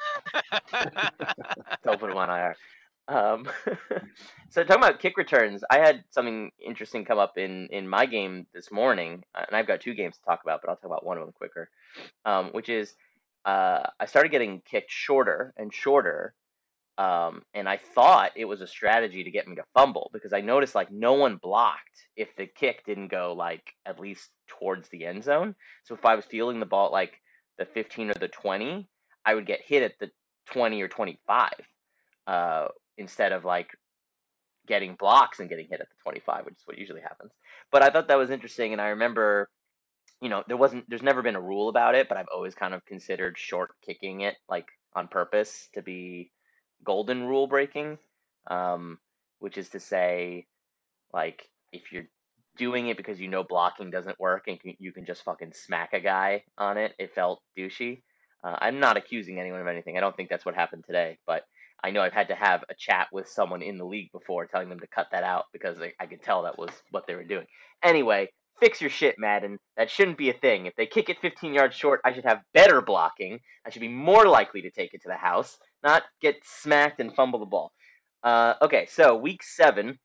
Don't put them on I R. Um, so talking about kick returns, I had something interesting come up in in my game this morning, uh, and I've got two games to talk about, but I'll talk about one of them quicker. Um, which is uh, I started getting kicked shorter and shorter, um, and I thought it was a strategy to get me to fumble because I noticed like no one blocked if the kick didn't go like at least towards the end zone. So if I was fielding the ball at like the fifteen or the twenty, I would get hit at the twenty or twenty-five uh, instead of like getting blocks and getting hit at the twenty-five, which is what usually happens. But I thought that was interesting, and I remember, you know, there wasn't, there's never been a rule about it, but I've always kind of considered short kicking it like on purpose to be golden rule breaking, um, which is to say, like, if you're doing it because you know blocking doesn't work and you can just fucking smack a guy on it, it felt douchey. Uh, I'm not accusing anyone of anything. I don't think that's what happened today, but I know I've had to have a chat with someone in the league before telling them to cut that out because I, I could tell that was what they were doing. Anyway, fix your shit, Madden. That shouldn't be a thing. If they kick it fifteen yards short, I should have better blocking. I should be more likely to take it to the house, not get smacked and fumble the ball. Uh, okay, so week seven,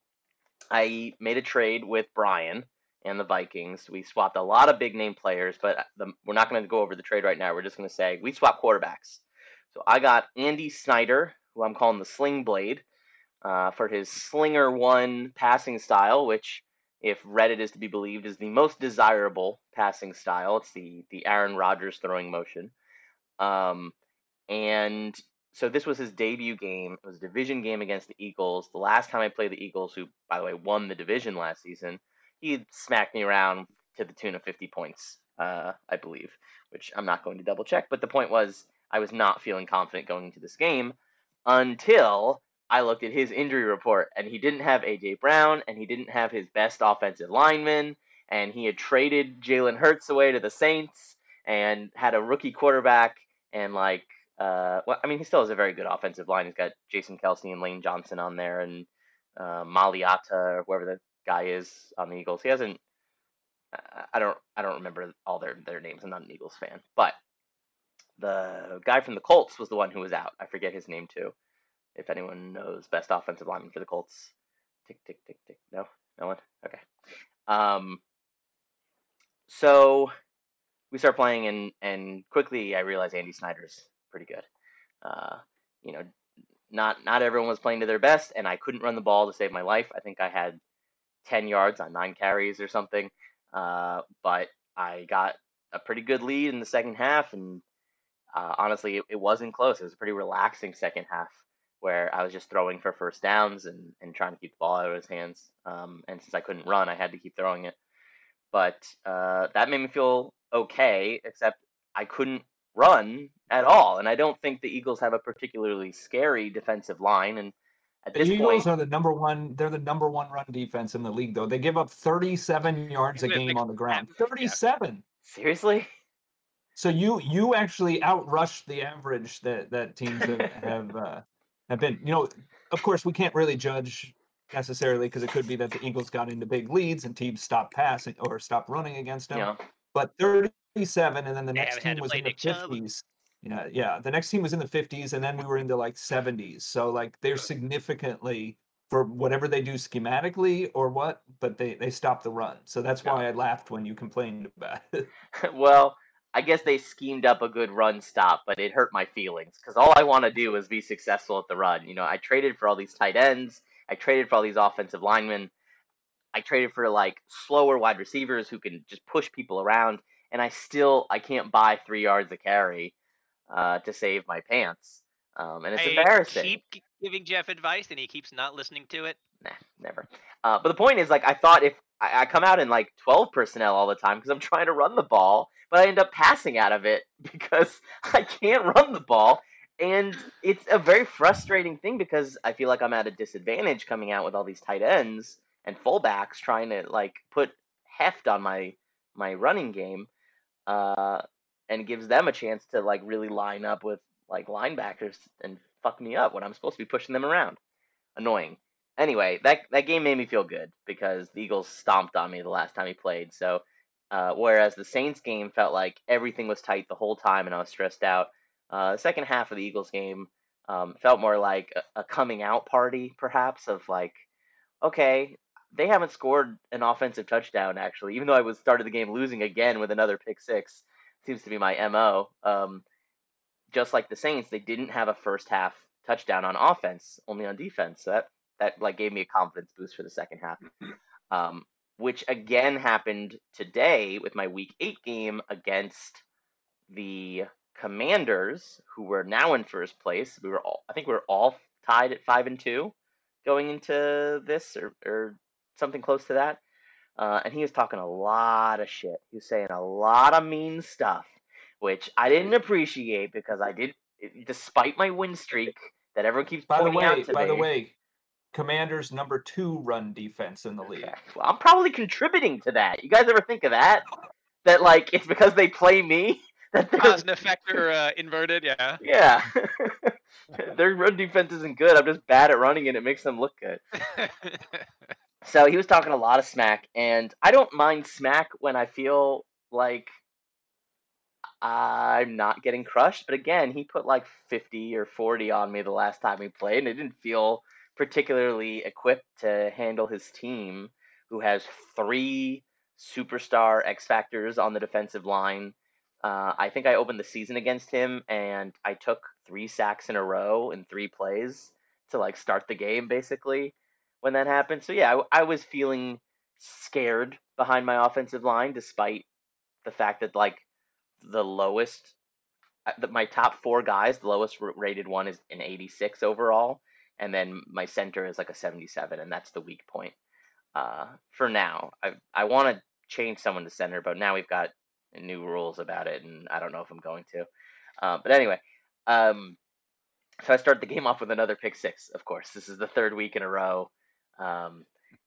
I made a trade with Brian and the Vikings. We swapped a lot of big name players, but the, we're not going to go over the trade right now. We're just going to say we swapped quarterbacks. So I got Andy Snyder, who I'm calling the Sling Blade, uh, for his Slinger One passing style, which, if Reddit is to be believed, is the most desirable passing style. It's the the Aaron Rodgers throwing motion. Um, and so this was his debut game. It was a division game against the Eagles. The last time I played the Eagles, who, by the way, won the division last season, he smacked me around to the tune of fifty points, uh, I believe, which I'm not going to double check. But the point was, I was not feeling confident going into this game until I looked at his injury report, and he didn't have A J Brown, and he didn't have his best offensive lineman, and he had traded Jalen Hurts away to the Saints, and had a rookie quarterback, and like, uh, well, I mean, he still has a very good offensive line. He's got Jason Kelsey and Lane Johnson on there, and uh, Maliata or whoever the guy is on the Eagles. He hasn't. I don't. I don't remember all their their names. I'm not an Eagles fan, but the guy from the Colts was the one who was out. I forget his name too. If anyone knows best offensive lineman for the Colts, tick tick tick tick. No, no one. Okay. Um. So we start playing, and and quickly I realized Andy Snyder's pretty good. Uh, you know, not not everyone was playing to their best, and I couldn't run the ball to save my life. I think I had ten yards on nine carries or something, uh, but I got a pretty good lead in the second half, and uh, honestly, it, it wasn't close. It was a pretty relaxing second half where I was just throwing for first downs and, and trying to keep the ball out of his hands. Um, and since I couldn't run, I had to keep throwing it. But uh, that made me feel okay, except I couldn't run at all. And I don't think the Eagles have a particularly scary defensive line. And at The this Eagles point, are the number one. They're the number one run defense in the league, though. They give up thirty-seven yards a Give it a game big on the ground. snap. Yeah. thirty-seven. seriously? So you you actually outrushed the average that that teams have have, uh, have been. You know, of course, we can't really judge necessarily because it could be that the Eagles got into big leads and teams stopped passing or stopped running against them. No. But thirty-seven, and then the They next haven't had team to was play in the Nick Chubb. fifties. Yeah, yeah. The next team was in the fifties, and then we were into like seventies. So like they're significantly for whatever they do schematically or what, but they they stop the run. So that's No. why I laughed when you complained about it. Well, I guess they schemed up a good run stop, but it hurt my feelings because all I want to do is be successful at the run. You know, I traded for all these tight ends, I traded for all these offensive linemen, I traded for like slower wide receivers who can just push people around, and I still I can't buy three yards a carry uh, to save my pants, um, and it's I embarrassing. keep g- giving Jeff advice, and he keeps not listening to it. Nah, never. Uh, but the point is, like, I thought if I, I come out in like twelve personnel all the time because I'm trying to run the ball, but I end up passing out of it because I can't run the ball. And it's a very frustrating thing because I feel like I'm at a disadvantage coming out with all these tight ends and fullbacks trying to like put heft on my my running game, uh, and gives them a chance to like really line up with like linebackers and fuck me up when I'm supposed to be pushing them around. Annoying. Anyway, that that game made me feel good because the Eagles stomped on me the last time he played. So, uh, whereas the Saints game felt like everything was tight the whole time and I was stressed out, uh, the second half of the Eagles game um, felt more like a, a coming out party, perhaps, of like, okay, they haven't scored an offensive touchdown actually, even though I was started the game losing again with another pick six. Seems to be my M O. Um, just like the Saints, they didn't have a first half touchdown on offense, only on defense. So that that like gave me a confidence boost for the second half. Um, which again happened today with my week eight game against the Commanders, who were now in first place. We were all I think we were all tied at five and two going into this or, or something close to that. Uh, and he was talking a lot of shit. He was saying a lot of mean stuff, which I didn't appreciate because I did, despite my win streak that everyone keeps By the pointing out way, to by the me. way, Commanders number two run defense in the Okay, league. well, I'm probably contributing to that. You guys ever think of that? That like it's because they play me that they're Cause and effector uh, inverted, yeah. yeah. Their run defense isn't good. I'm just bad at running and it makes them look good. So he was talking a lot of smack, and I don't mind smack when I feel like I'm not getting crushed. But again, he put like fifty or forty on me the last time we played, and it didn't feel particularly equipped to handle his team, who has three superstar X Factors on the defensive line. Uh, I think I opened the season against him, and I took three sacks in a row in three plays to like start the game, basically, when that happened. So yeah, I, I was feeling scared behind my offensive line, despite the fact that like the lowest, uh, the, my top four guys, the lowest rated one is an eighty-six overall, and then my center is like a seventy-seven, and that's the weak point. Uh, for now, I I want to change someone to center, but now we've got new rules about it, and I don't know if I'm going to. Uh, but anyway, um, so I start the game off with another pick six. Of course, this is the third week in a row. Um,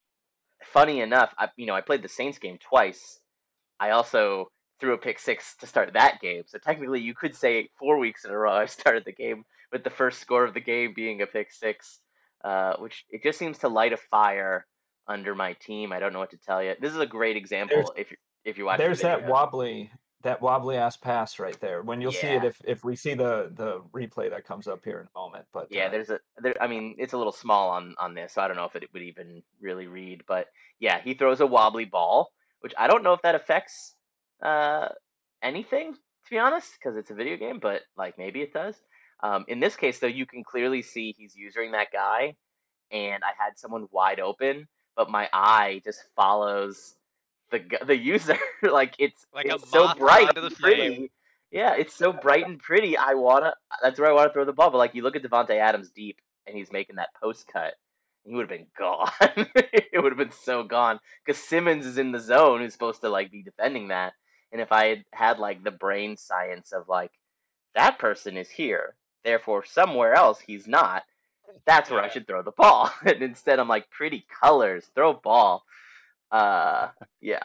funny enough, I you know I played the Saints game twice. I also threw a pick six to start that game. So technically, you could say four weeks in a row I started the game with the first score of the game being a pick six, uh, which it just seems to light a fire under my team. I don't know what to tell you. This is a great example if you if you watch There's the that video. wobbly that wobbly ass pass right there. When you'll see it Yeah. if if we see the the replay that comes up here in a moment. But Yeah, uh, there's a there. I mean, it's a little small on on this, so I don't know if it would even really read. But yeah, he throws a wobbly ball, which I don't know if that affects uh, anything, to be honest, because it's a video game. But like maybe it does. Um, in this case, though, you can clearly see he's using that guy, and I had someone wide open, but my eye just follows the gu- the user. Like it's Like a it's so moth bright onto the and flame. pretty. Yeah, it's so bright and pretty. I wanna. That's where I want to throw the ball. But like you look at Devontae Adams deep, and he's making that post cut. He would have been gone. It would have been so gone because Simmons is in the zone, who's supposed to like be defending that. And if I had had like the brain science of like that person is here, therefore somewhere else he's not, that's where I Yeah. should throw the ball. And instead I'm like, pretty colors, throw ball. Uh, yeah.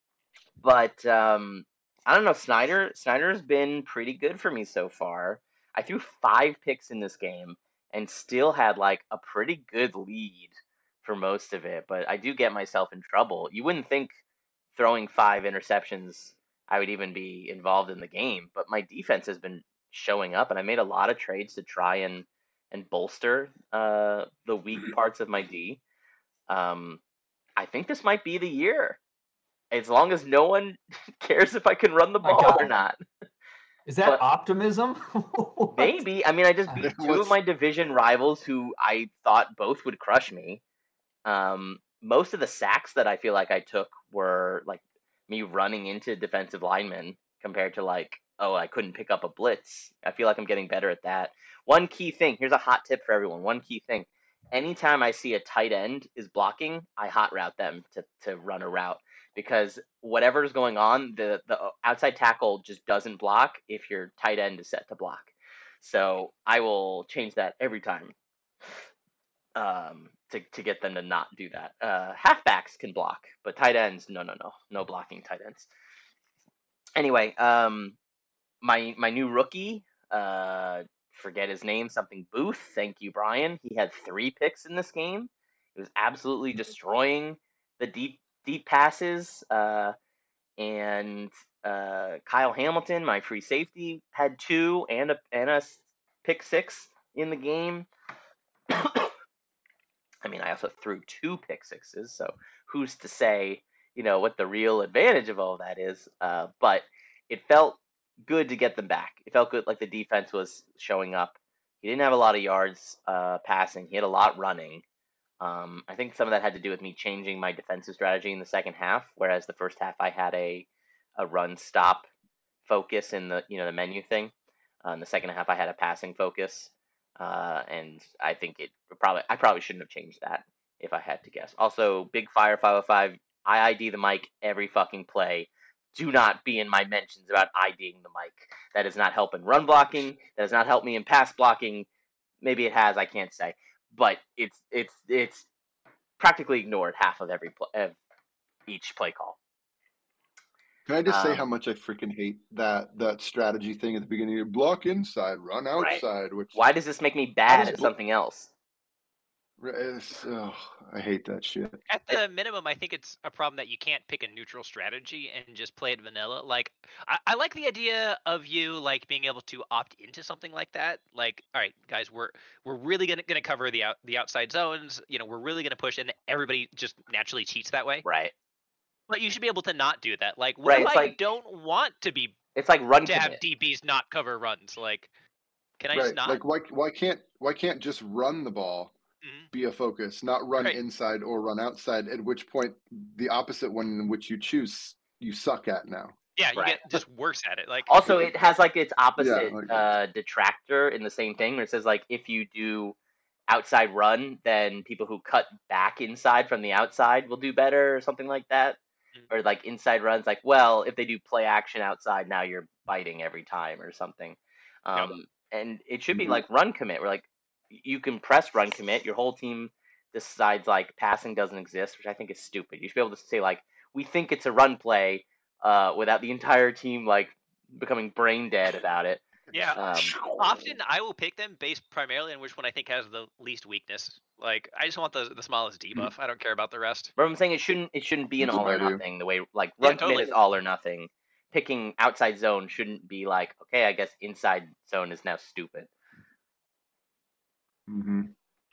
But um, I don't know. Snyder Snyder's been pretty good for me so far. I threw five picks in this game and still had like a pretty good lead for most of it. But I do get myself in trouble. You wouldn't think throwing five interceptions I would even be involved in the game, but my defense has been showing up, and I made a lot of trades to try and and bolster uh, the weak parts of my D. Um, I think this might be the year, as long as no one cares if I can run the My ball or God. not. Is that But optimism? What? maybe. I mean, I just Uh, beat two What's- of my division rivals who I thought both would crush me. Um, most of the sacks that I feel like I took were like me running into defensive linemen compared to like, oh, I couldn't pick up a blitz. I feel like I'm getting better at that. One key thing, here's a hot tip for everyone. One key thing. Anytime I see a tight end is blocking, I hot route them to, to run a route, because whatever's going on, the, the outside tackle just doesn't block if your tight end is set to block. So I will change that every time um, to, to get them to not do that. Uh, halfbacks can block, but tight ends, no, no, no. No blocking tight ends. Anyway, um, my my new rookie, uh, forget his name, something Booth. Thank you, Brian. He had three picks in this game. He was absolutely destroying the deep deep passes. Uh, and uh, Kyle Hamilton, my free safety, had two and a and a pick six in the game. I mean, I also threw two pick sixes, so who's to say, you know, what the real advantage of all that is? Uh, but it felt good to get them back. It felt good, like the defense was showing up. He didn't have a lot of yards uh, passing. He had a lot running. Um, I think some of that had to do with me changing my defensive strategy in the second half, whereas the first half I had a a run stop focus in the you know the menu thing. Uh, in the second half I had a passing focus. Uh, and I think it probably I probably shouldn't have changed that if I had to guess. Also, Big Fire five oh five, I I D the mic every fucking play. Do not be in my mentions about IDing the mic. That is not helping run blocking. That does not help me in pass blocking. Maybe it has, I can't say, but it's it's it's practically ignored half of every play, of each play call. Can I just say Um, how much I freaking hate that that strategy thing at the beginning? Block inside, run Right. outside. Which Why does this make me bad is at bl- something else? is, oh, I hate that shit. At the minimum, I think it's a problem that you can't pick a neutral strategy and just play it vanilla. Like, I, I like the idea of you like being able to opt into something like that. Like, all right, guys, we're we're really gonna gonna cover the out the outside zones. You know, we're really gonna push, and everybody just naturally cheats that way. Right. But you should be able to not do that. Like, what Right, if it's I like- don't want to be It's like run to have commit. D Bs not cover runs? Like, can I Right? just not? Like why why can't why can't just run the ball Mhm. be a focus, not run Right. inside or run outside? At which point, the opposite one in which you choose, you suck at now. Yeah, you Right. get just worse at it. Like, Also, it has like its opposite like- uh, detractor in the same thing, where it says like if you do outside run, then people who cut back inside from the outside will do better, or something like that. Mhm. Or like inside runs, like well, if they do play action outside, now you're biting every time or something. Yep. Um, and it should be Mhm. like run commit, where like you can press run commit, your whole team decides like passing doesn't exist, which I think is stupid. You should be able to say like we think it's a run play, uh, without the entire team like becoming brain dead about it. yeah. Um, Often I will pick them based primarily on which one I think has the least weakness. Like, I just want the the smallest debuff. I don't care about the rest. but I'm saying it shouldn't it shouldn't be an That's all what or I do. nothing. The way like Yeah, run commit totally. is all or nothing. Picking outside zone shouldn't be like okay, I guess inside zone is now stupid. Mm-hmm.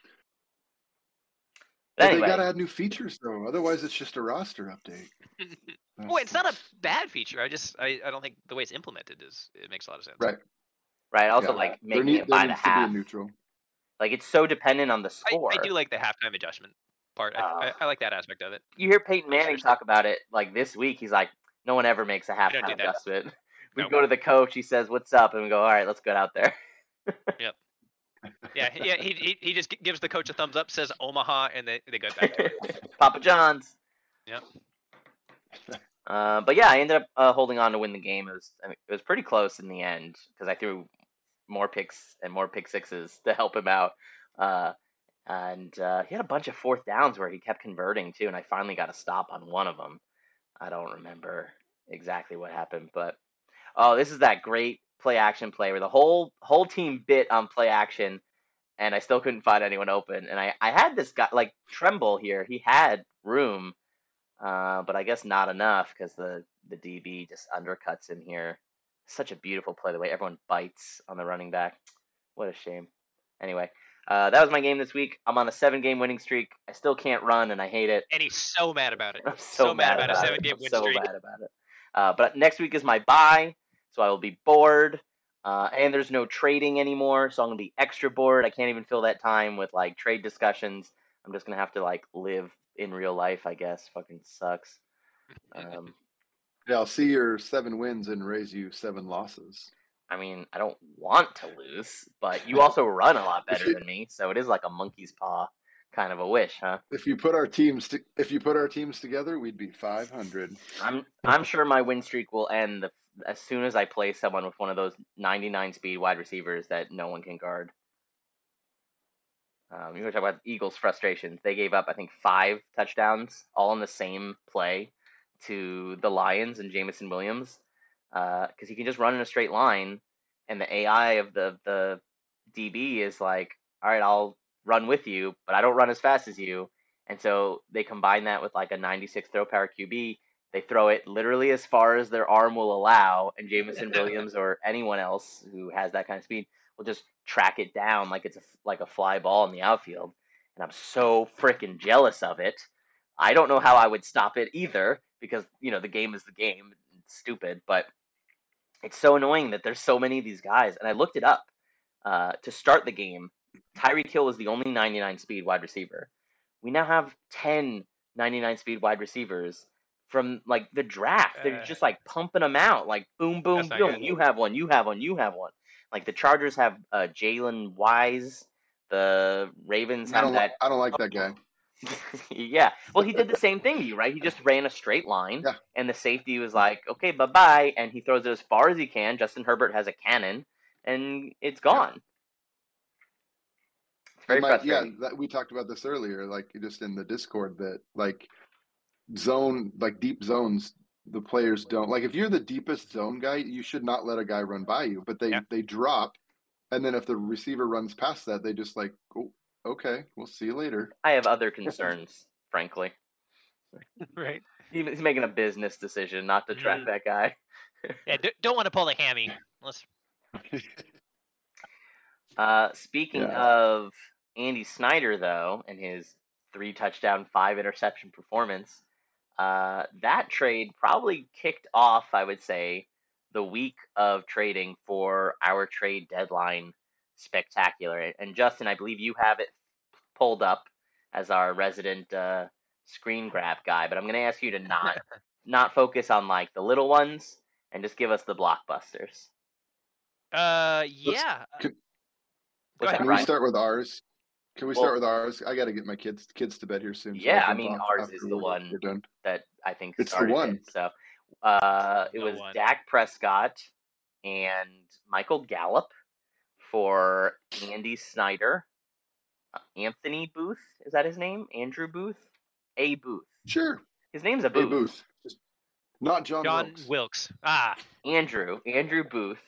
But But anyway, they gotta add new features though. Otherwise, it's just a roster update. Well, it's not a bad feature. I just I, I don't think the way it's implemented is it makes a lot of sense. Right. right? Also, Yeah. like There, making need, it there by the needs to be a half. neutral. Like it's so dependent on the I, score. I do like the halftime adjustment part. I, Oh. I, I like that aspect of it. You hear Peyton Manning seriously. talk about it like this week. He's like, no one ever makes a don't do halftime that. adjustment. We No. go to the coach. He says, "What's up?" And we go, "All right, let's get out there." Yeah, yeah. He, he he just gi- gives the coach a thumbs up, says Omaha, and they they go back to it. Papa John's. Yep. Uh, but yeah, I ended up uh, holding on to win the game. It was I mean, it was pretty close in the end because I threw more picks and more pick sixes to help him out. Uh, and uh, he had a bunch of fourth downs where he kept converting too, and I finally got a stop on one of them. I don't remember exactly what happened, but oh, this is that great play action play where the whole whole team bit on play action, and I still couldn't find anyone open. And I I had this guy like Tremble here. He had room, uh, but I guess not enough because the the D B just undercuts him here. Such a beautiful play the way everyone bites on the running back. What a shame. Anyway, Uh, that was my game this week. I'm on a seven game winning streak. I still can't run, and I hate it. And he's so mad about it. I'm so, So mad about a it. seven-game I'm win so streak. mad about it. Uh, but next week is my bye, so I will be bored. Uh, and there's no trading anymore, so I'm gonna be extra bored. I can't even fill that time with like trade discussions. I'm just gonna have to like live in real life, I guess. Fucking sucks. Um, Yeah, I'll see your seven wins and raise you seven losses. I mean, I don't want to lose, but you also run a lot If better you- than me, so it is like a monkey's paw kind of a wish, huh? If you put our teams, to, if you put our teams together, we'd be five hundred. I'm I'm sure my win streak will end the, as soon as I play someone with one of those ninety-nine speed wide receivers that no one can guard. Um, you were talking about Eagles' frustrations. They gave up, I think, five touchdowns all in the same play to the Lions and Jamison Williams because uh, he can just run in a straight line, and the A I of the the D B is like, all right, I'll run with you, but I don't run as fast as you. And so they combine that with like a ninety-six throw power Q B. They throw it literally as far as their arm will allow, and Jamison Williams or anyone else who has that kind of speed will just track it down like it's a, like a fly ball in the outfield. And I'm so freaking jealous of it. I don't know how I would stop it either because, you know, the game is the game. It's stupid, but it's so annoying that there's so many of these guys. And I looked it up uh, to start the game. Tyreek Hill was the only ninety-nine speed wide receiver. We now have ten ninety-nine speed wide receivers from like the draft. They're Uh, just like pumping them out, like boom, boom, That's not boom. good. You have one, you have one, you have one. Like the Chargers have uh, Jalen Wise. The Ravens I have don't. Li- that. I don't like that guy. Yeah. Well, he did the same thing to you, right? He just ran a straight line, Yeah. and the safety was like, okay, bye bye. And he throws it as far as he can. Justin Herbert has a cannon, and it's gone. It's very It might, yeah, frustrating. that, we talked about this earlier, like just in the Discord, that like zone, like deep zones, the players don't like. If you're the deepest zone guy, you should not let a guy run by you. But they Yeah. they drop, and then if the receiver runs past that, they just like, oh, okay, we'll see you later. I have other concerns, frankly. Right. He- He's making a business decision not to track Mhm. that guy. Yeah, d- don't want to pull the hammy. Let's. Uh, speaking Yeah. of Andy Snyder, though, and his three touchdown, five interception performance, uh, that trade probably kicked off, I would say, the week of trading for our trade deadline spectacular. And Justin, I believe you have it pulled up as our resident uh, screen grab guy, but I'm going to ask you to not not focus on like the little ones and just give us the blockbusters. Uh, yeah. Can, What's ahead, that, can we Brian? start with ours? Can we Well- start with ours? I got to get my kids kids to bed here soon. so Yeah, I'll I jump mean, off ours after is the we're- one. We're done. That I think It's the started one. it. So uh, it The was one. Dak Prescott and Michael Gallup for Andy Snyder, uh, Anthony Booth. Is that his name? Andrew Booth? A Booth. Sure. His name's a Hey, Booth. Booth. Just- Not John, John Wilkes. Wilkes. Ah, Andrew, Andrew Booth,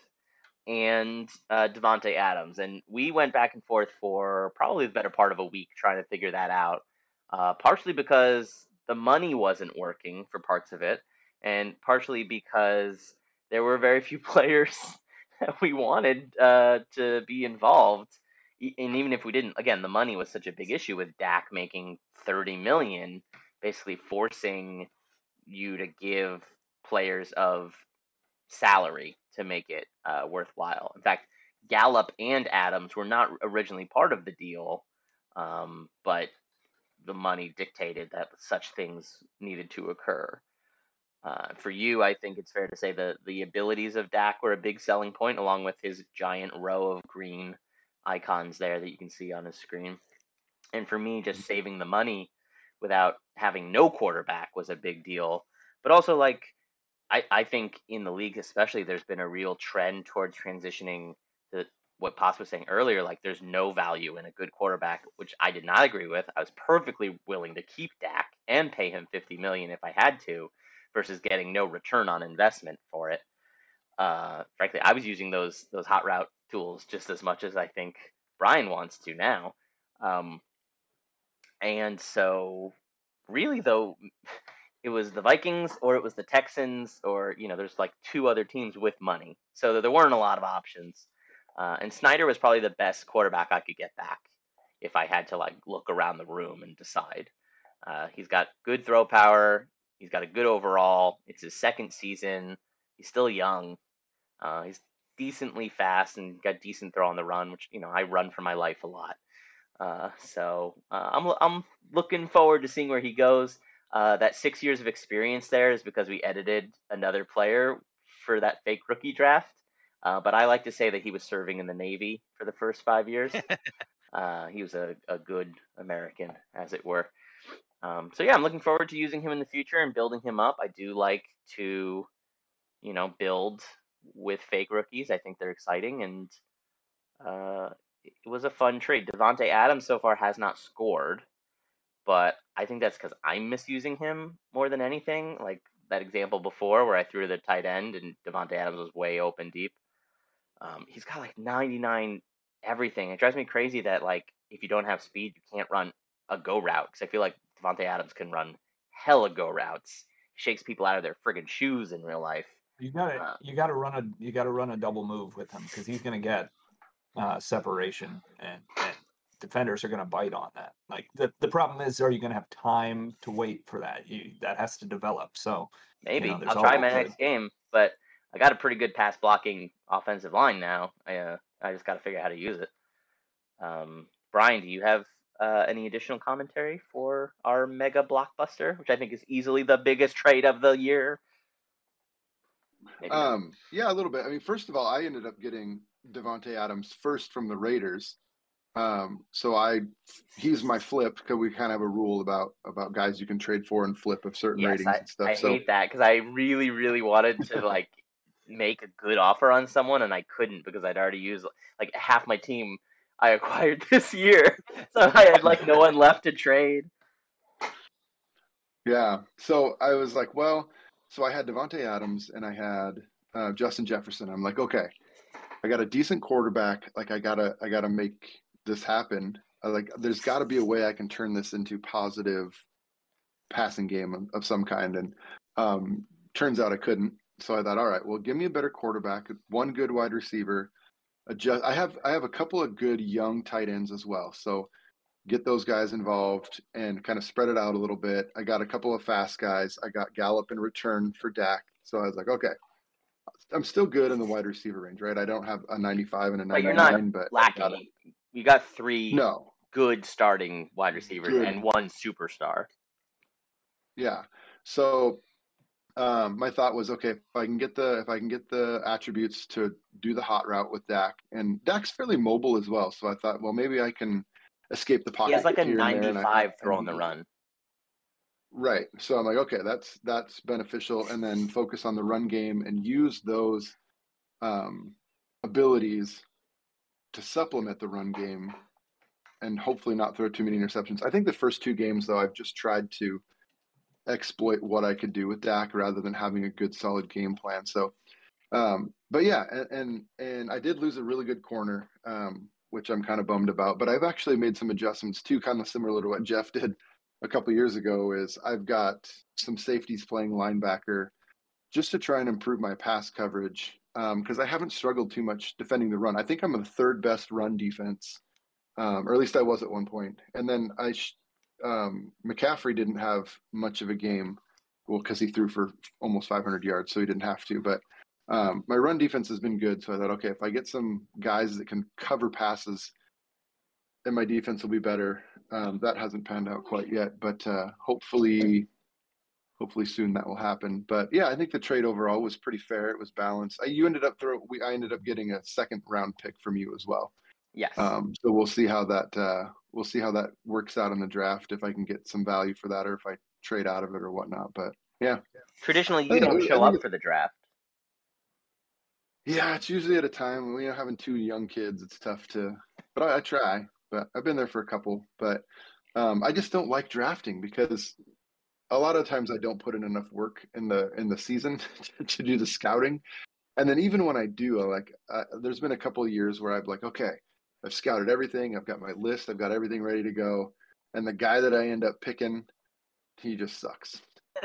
and uh, Devonte Adams, and we went back and forth for probably the better part of a week trying to figure that out. Uh, partially because the money wasn't working for parts of it, and partially because there were very few players that we wanted uh, to be involved. E- And even if we didn't, again, the money was such a big issue with Dak making thirty million, basically forcing you to give players of salary to make it uh, worthwhile. In fact, Gallup and Adams were not originally part of the deal, um, but the money dictated that such things needed to occur. Uh, for you, I think it's fair to say that the abilities of Dak were a big selling point, along with his giant row of green icons there that you can see on his screen. And for me, just saving the money without having no quarterback was a big deal. But also, like, I, I think in the league, especially, there's been a real trend towards transitioning to what Paz was saying earlier. Like, there's no value in a good quarterback, which I did not agree with. I was perfectly willing to keep Dak and pay him fifty million dollars if I had to, versus getting no return on investment for it. Uh, frankly, I was using those those hot route tools just as much as I think Brian wants to now. Um, and so, really, though, it was the Vikings or it was the Texans, or, you know, there's like two other teams with money. So there weren't a lot of options. Uh, and Snyder was probably the best quarterback I could get back. if I had to like look around the room and decide. Uh, he's got good throw power. He's got a good overall. It's his second season. He's still young. Uh, he's decently fast and got decent throw on the run, which you know I run for my life a lot. Uh, so uh, I'm I'm looking forward to seeing where he goes. Uh, that six years of experience there is because we edited another player for that fake rookie draft. Uh, but I like to say that he was serving in the Navy for the first five years. uh, he was a, a good American, as it were. Um, so yeah, I'm looking forward to using him in the future and building him up. I do like to, you know, build with fake rookies. I think they're exciting, and uh, it was a fun trade. Devontae Adams so far has not scored, but I think that's because I'm misusing him more than anything. Like that example before where I threw the tight end and Devontae Adams was way open deep. Um, he's got like ninety-nine everything. It drives me crazy that like if you don't have speed, you can't run a go route because I feel like Devontae Adams can run hella go routes. He shakes people out of their friggin' shoes in real life. You gotta Uh, you gotta run a you gotta run a double move with him because he's gonna get uh, separation and, and defenders are gonna bite on that. Like the, the problem is, are you gonna have time to wait for that? You that has to develop. So you know, maybe there's I'll try always my the, next game, but I got a pretty good pass blocking offensive line now. I uh, I just got to figure out how to use it. Um, Brian, do you have uh, any additional commentary for our mega blockbuster, which I think is easily the biggest trade of the year? Maybe not. Um, yeah, a little bit. I mean, first of all, I ended up getting Devontae Adams first from the Raiders. Um, so I, he's my flip because we kind of have a rule about about guys you can trade for and flip of certain Yes, ratings I, and stuff. I So hate that because I really, really wanted to like make a good offer on someone and I couldn't because I'd already used like half my team I acquired this year. So I had like no one left to trade. yeah, so I was like, well, so I had Devontae Adams and I had uh, Justin Jefferson. I'm like, okay, I got a decent quarterback. Like I gotta I gotta make this happen. I like there's got to be a way I can turn this into positive passing game of, of some kind. And um, turns out I couldn't. So I thought, all right, well, give me a better quarterback, one good wide receiver. Adjust. I have I have a couple of good young tight ends as well. So get those guys involved and kind of spread it out a little bit. I got a couple of fast guys. I got Gallup in return for Dak. So I was like, okay, I'm still good in the wide receiver range, right? I don't have a ninety-five and a But you're not ninety-nine, but lacking. You got three no, good starting wide receivers good. and one superstar. Yeah. So um, my thought was, okay, if I can get the if I can get the attributes to do the hot route with Dak, and Dak's fairly mobile as well. So I thought, well, maybe I can escape the pocket He has like a here and there. And I, ninety-five throw on and the run. Right. So I'm like, okay, that's that's beneficial, and then focus on the run game and use those um, abilities to supplement the run game, and hopefully not throw too many interceptions. I think the first two games, though, I've just tried to exploit what I could do with Dak rather than having a good solid game plan. So, um, but yeah, and, and and I did lose a really good corner, um, which I'm kind of bummed about. But I've actually made some adjustments too, kind of similar to what Jeff did a couple years ago. Is I've got some safeties playing linebacker just to try and improve my pass coverage because um, I haven't struggled too much defending the run. I think I'm the third best run defense, um, or at least I was at one point. And then I, sh- um, McCaffrey didn't have much of a game, well, because he threw for almost five hundred yards, so he didn't have to. But um, my run defense has been good, so I thought, okay, if I get some guys that can cover passes, then my defense will be better. Um, that hasn't panned out quite yet, but uh, hopefully hopefully soon that will happen. But yeah, I think the trade overall was pretty fair. It was balanced. I, you ended up throw we I ended up getting a second round pick from you as well. Yes. Um, so we'll see how that uh, we'll see how that works out in the draft, if I can get some value for that or if I trade out of it or whatnot. But yeah, Traditionally, you I think don't it- show I think up for the draft. yeah, it's usually at a time when you're having two young kids. It's tough to, but I, I try. But I've been there for a couple. But um, I just don't like drafting because a lot of times I don't put in enough work in the in the season to do the scouting. And then even when I do, I like uh, there's been a couple of years where I'm like, okay, I've scouted everything, I've got my list, I've got everything ready to go, and the guy that I end up picking, he just sucks.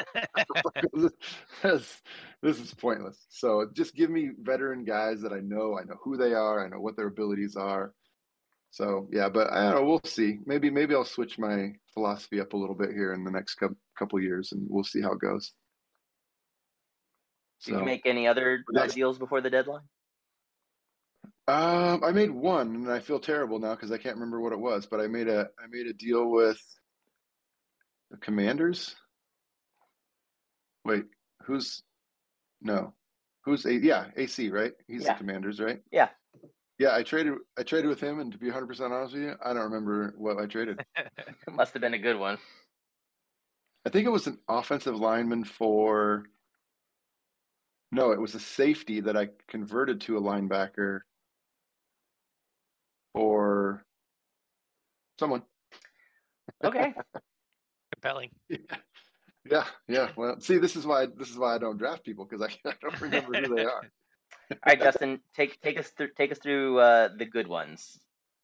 this, this is pointless. So just give me veteran guys that I know, I know who they are, I know what their abilities are. So yeah, but I don't know. We'll see. Maybe maybe I'll switch my philosophy up a little bit here in the next couple couple years, and we'll see how it goes. Did you So make any other uh, that's deals before the deadline? um, I made one, and I feel terrible now because I can't remember what it was. But I made a I made a deal with the Commanders. Wait, who's no? Who's a yeah A C, right? He's the Yeah. Commanders, right? Yeah. Yeah, I traded I traded with him, and to be one hundred percent honest with you, I don't remember what I traded. It must have been a good one. I think it was an offensive lineman for no, it was a safety that I converted to a linebacker for someone. Okay. Compelling. Yeah, yeah, yeah. Well, see, this is why this is why I don't draft people because I, I don't remember who they are. All right, Justin, take take us through take us through uh, the good ones.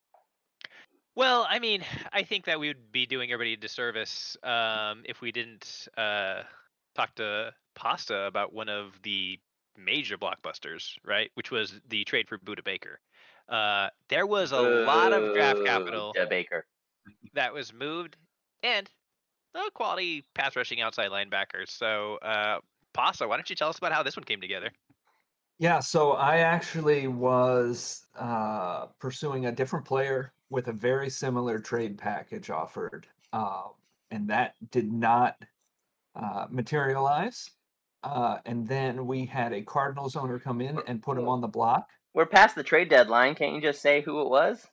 Well, I mean, I think that we would be doing everybody a disservice um, if we didn't uh, talk to Pasta about one of the major blockbusters, right? Which was the trade for Buda Baker. Uh, there was a lot of draft capital Buda Baker. that was moved, and a quality pass rushing outside linebackers. So, uh, Pasta, why don't you tell us about how this one came together? Yeah, so I actually was uh, pursuing a different player with a very similar trade package offered, uh, and that did not uh, materialize. Uh, and then we had a Cardinals owner come in and put him on the block. We're past the trade deadline. Can't you just say who it was?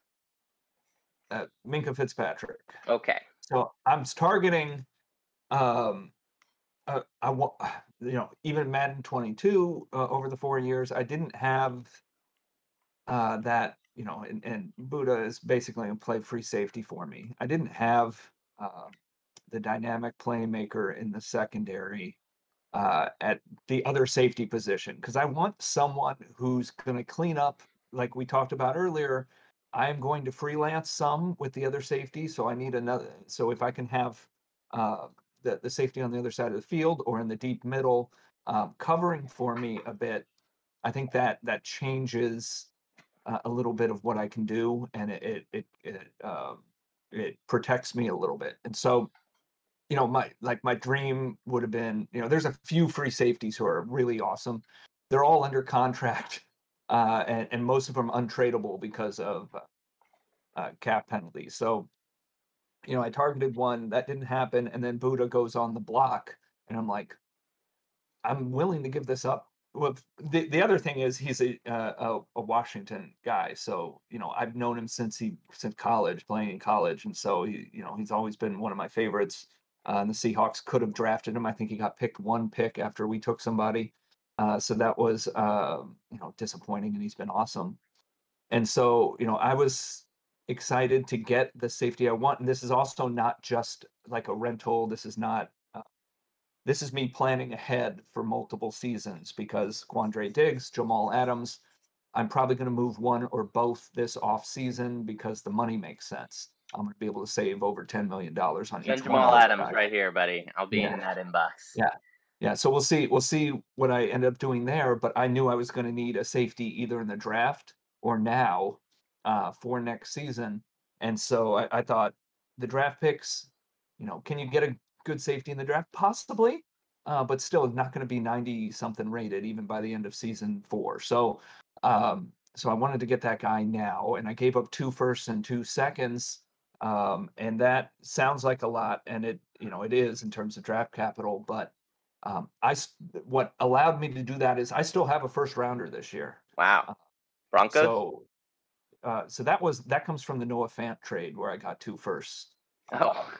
Uh, Minka Fitzpatrick. Okay. So I'm targeting. Um, uh, I want, you know, even Madden twenty-two uh, over the four years, I didn't have uh, that, you know, and, and Buddha is basically a play free safety for me. I didn't have uh, the dynamic playmaker in the secondary uh, at the other safety position because I want someone who's going to clean up, like we talked about earlier. I'm going to freelance some with the other safety, so I need another. So if I can have uh, the the safety on the other side of the field or in the deep middle um, covering for me a bit, I think that that changes uh, a little bit of what I can do, and it it it it, um, it protects me a little bit. And so you know, my like my dream would have been, you know, there's a few free safeties who are really awesome. They're all under contract, uh, and, and most of them untradeable because of uh, cap penalties. So, you know, I targeted one that didn't happen, and then Buddha goes on the block, and I'm like, I'm willing to give this up. Well, the the other thing is he's a, uh, a a Washington guy, so you know I've known him since he since college, playing in college, and so he you know he's always been one of my favorites. Uh, and the Seahawks could have drafted him. I think he got picked one pick after we took somebody, uh, so that was uh, you know disappointing, and he's been awesome. And so you know I was excited to get the safety I want, and this is also not just like a rental. This is not uh, this is me planning ahead for multiple seasons because Quandre Diggs, Jamal Adams, I'm probably going to move one or both this off season because the money makes sense. I'm going to be able to save over ten million dollars on Send each one of Jamal those Adams guys. right here, buddy. I'll be Yeah. in that inbox. Yeah. Yeah. So we'll see. We'll see what I end up doing there. But I knew I was going to need a safety either in the draft or now uh, for next season. And so I, I thought the draft picks, you know, can you get a good safety in the draft? Possibly. Uh, but still not going to be ninety something rated even by the end of season four. So, um, so I wanted to get that guy now, and I gave up two firsts and two seconds. Um, and that sounds like a lot, and it, you know, it is in terms of draft capital. But um, I, s- what allowed me to do that is I still have a first rounder this year. Wow. Uh, Broncos? So, uh, so that was that comes from the Noah Fant trade where I got two firsts Oh.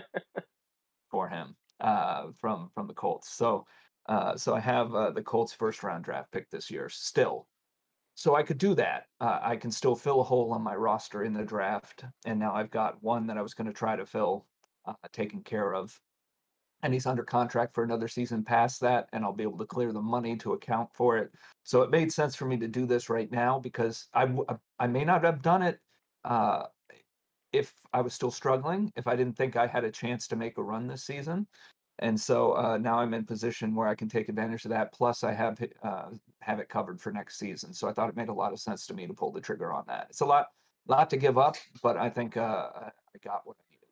for him uh, from from the Colts. So, uh, so I have uh, the Colts first round draft pick this year still. So I could do that. Uh, I can still fill a hole on my roster in the draft, and now I've got one that I was going to try to fill, uh, taken care of, and he's under contract for another season past that, and I'll be able to clear the money to account for it. So it made sense for me to do this right now because I w- I may not have done it uh, if I was still struggling, if I didn't think I had a chance to make a run this season. And so uh, now I'm in position where I can take advantage of that. Plus, I have uh, have it covered for next season. So I thought it made a lot of sense to me to pull the trigger on that. It's a lot. lot to give up, but I think uh, I I got what I needed.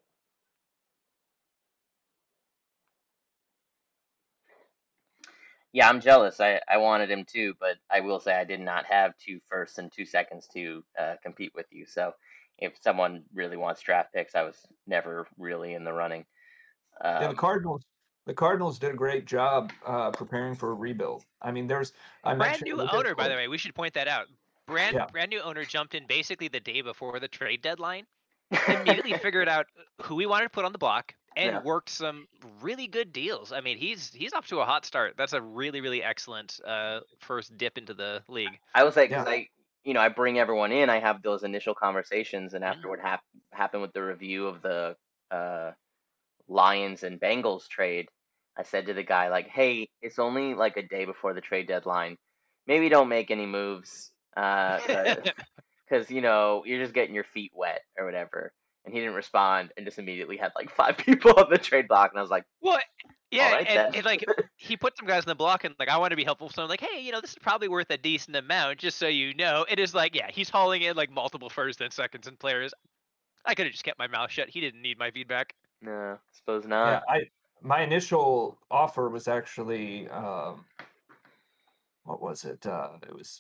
Yeah, I'm jealous. I, I wanted him too, but I will say I did not have two firsts and two seconds to uh, compete with you. So if someone really wants draft picks, I was never really in the running. Yeah, the Um, Cardinals. The Cardinals did a great job uh, preparing for a rebuild. I mean, there's I Brand mentioned in new the owner, by the Discord. way. We should point that out. Brand Yeah, brand new owner jumped in basically the day before the trade deadline. Immediately figured out who he wanted to put on the block and yeah. worked some really good deals. I mean, he's he's off to a hot start. That's a really really excellent uh, first dip into the league. I will say because yeah. I, you know, I bring everyone in. I have those initial conversations, and Mm. after what hap- happened with the review of the uh, Lions and Bengals trade, I said to the guy like, "Hey, it's only like a day before the trade deadline. Maybe don't make any moves, uh, because you know you're just getting your feet wet or whatever." And he didn't respond, and just immediately had like five people on the trade block, and I was like, Well, "All yeah, right and, then." and like he put some guys in the block, and like I want to be helpful, so I'm like, hey, you know, this is probably worth a decent amount, just so you know. It is like, yeah, he's hauling in like multiple firsts and seconds and players. I could have just kept my mouth shut. He didn't need my feedback. No, suppose Yeah, not. I my initial offer was actually um, what was it? Uh, it was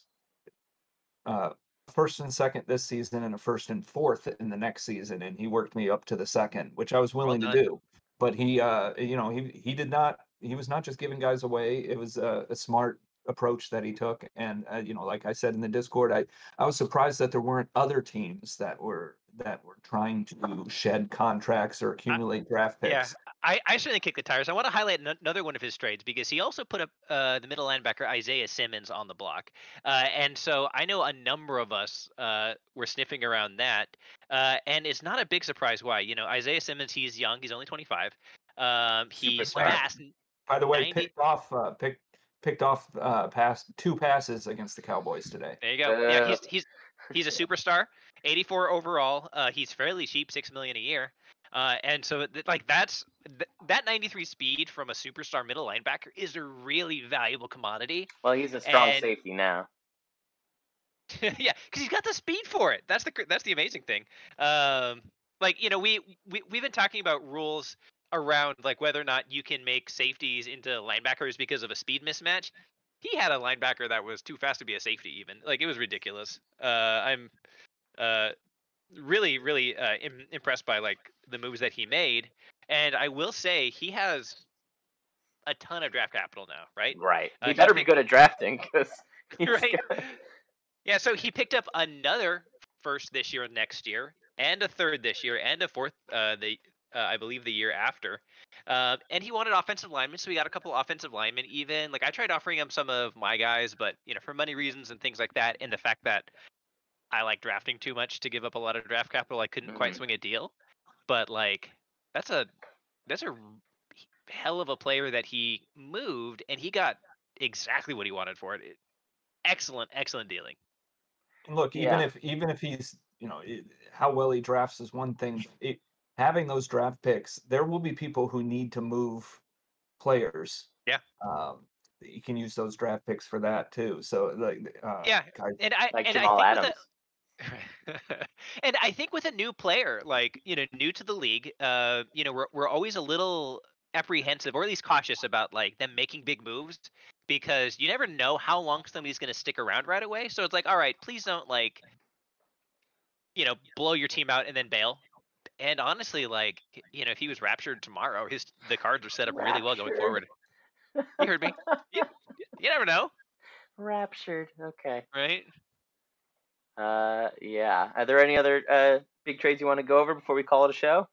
uh, first and second this season and a first and fourth in the next season, and he worked me up to the second, which I was Well willing to done. do. But he, uh, you know, he he did not. He was not just giving guys away. It was a, a smart approach that he took, and uh, you know, like I said in the Discord, I I was surprised that there weren't other teams that were that were trying to shed contracts or I, accumulate draft yeah, picks. I, I certainly kick the tires. I want to highlight an- another one of his trades because he also put up uh, the middle linebacker Isaiah Simmons on the block, uh, and so I know a number of us uh, were sniffing around that, uh, and it's not a big surprise why. You know, Isaiah Simmons, he's young, he's only twenty-five. Um, he's Superstar. fast, By the way, ninety. picked off uh, picked picked off uh, pass two passes against the Cowboys today. There you go. Yeah, Uh, he's he's he's a superstar. eighty-four overall. Uh, he's fairly cheap, six million a year. Uh, and so th- like that's th- that ninety-three speed from a superstar middle linebacker is a really valuable commodity. well, he's a strong And safety now. yeah, because he's got the speed for it. That's the cr- that's the amazing thing. Um, like you know, we we we've been talking about rules around like whether or not you can make safeties into linebackers because of a speed mismatch. He had a linebacker that was too fast to be a safety. Even like it was ridiculous. Uh, I'm uh really really uh, Im- impressed by like the moves that he made, and I will say he has a ton of draft capital now, right? Right. Uh, He he better be picked good at drafting because he's right. got. Yeah, so he picked up another first this year and next year, and a third this year, and a fourth uh, the uh, I believe the year after. Um, and he wanted offensive linemen, so we got a couple offensive linemen. Even like I tried offering him some of my guys, but you know for money reasons and things like that, and the fact that I like drafting too much to give up a lot of draft capital, I couldn't quite Mhm. swing a deal. But like that's a that's a hell of a player that he moved, and he got exactly what he wanted for it. It- Excellent, excellent dealing. And look, even Yeah. if even if he's, you know, it, how well he drafts is one thing. It, having those draft picks, there will be people who need to move players. Yeah. Um, you can use those draft picks for that too. So like, uh, Yeah, guys, and I Like and I Jamal think with a Adams. and I think with a new player, like you know, new to the league, uh, you know, we're we're always a little apprehensive or at least cautious about like them making big moves because you never know how long somebody's going to stick around right away. So it's like, all right, please don't like you know blow your team out and then bail. And honestly, like you know, if he was raptured tomorrow, his the cards are set up really well going Raptured. forward. You heard me. You, you never know, Raptured. Okay. right? Uh, yeah. Are there any other uh big trades you want to go over before we call it a show,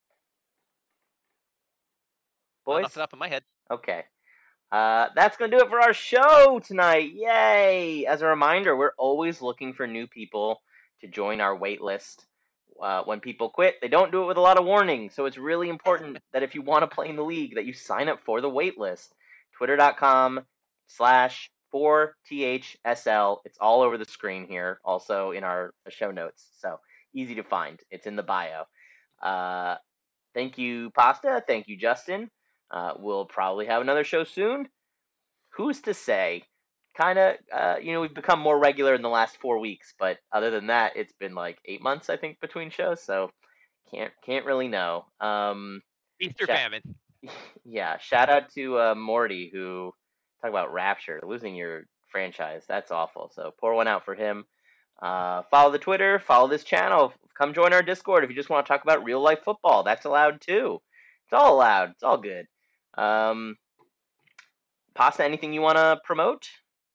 Not boys? off the top of my head. Okay. Uh, that's going to do it for our show tonight. Yay! As a reminder, we're always looking for new people to join our wait list. Uh, when people quit, they don't do it with a lot of warning. So it's really important that if you want to play in the league, that you sign up for the wait list. Twitter.com slash 4THSL. It's all over the screen here, also in our show notes. So easy to find. It's in the bio. Uh, thank you, Pasta. Thank you, Justin. Uh, we'll probably have another show soon. Who's to say kind of, uh, you know, we've become more regular in the last four weeks, but other than that, it's been like eight months, I think, between shows. So can't can't really know. Um, Easter Sha- famine. yeah, shout out to uh, Morty, who talk about Rapture losing your franchise. That's awful. So pour one out for him. Uh, follow the Twitter, follow this channel. Come join our Discord if you just want to talk about real life football. That's allowed too. It's all allowed. It's all good. Um, Pasta, anything you want to promote?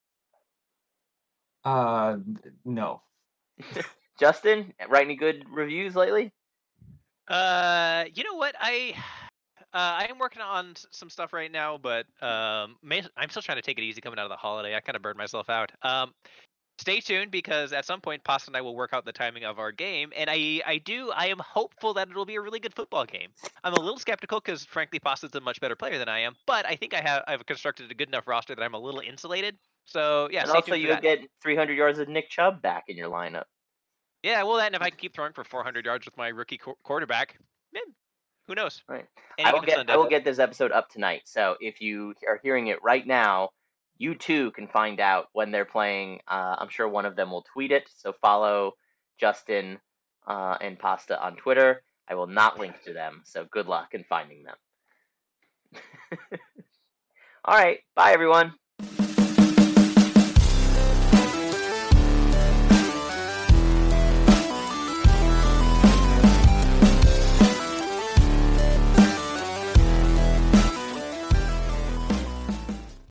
Uh, no. Justin, write any good reviews lately? Uh, you know what? I uh, I am working on s- some stuff right now, but um, ma- I'm still trying to take it easy coming out of the holiday. I kind of burned myself out. Um, stay tuned because at some point, Pasta and I will work out the timing of our game, and I I do I am hopeful that it'll be a really good football game. I'm a little skeptical because frankly, Pasta's a much better player than I am, but I think I have I've constructed a good enough roster that I'm a little insulated. So yeah, And stay also, tuned for you'll that. get three hundred yards of Nick Chubb back in your lineup. Yeah, well, then if I can keep throwing for four hundred yards with my rookie qu- quarterback, eh, who knows? Right. Any I will given get Sunday. I will get this episode up tonight. So if you are hearing it right now, you too can find out when they're playing. Uh, I'm sure one of them will tweet it. So follow Justin uh, and Pasta on Twitter. I will not link to them. So good luck in finding them. All right. Bye, everyone.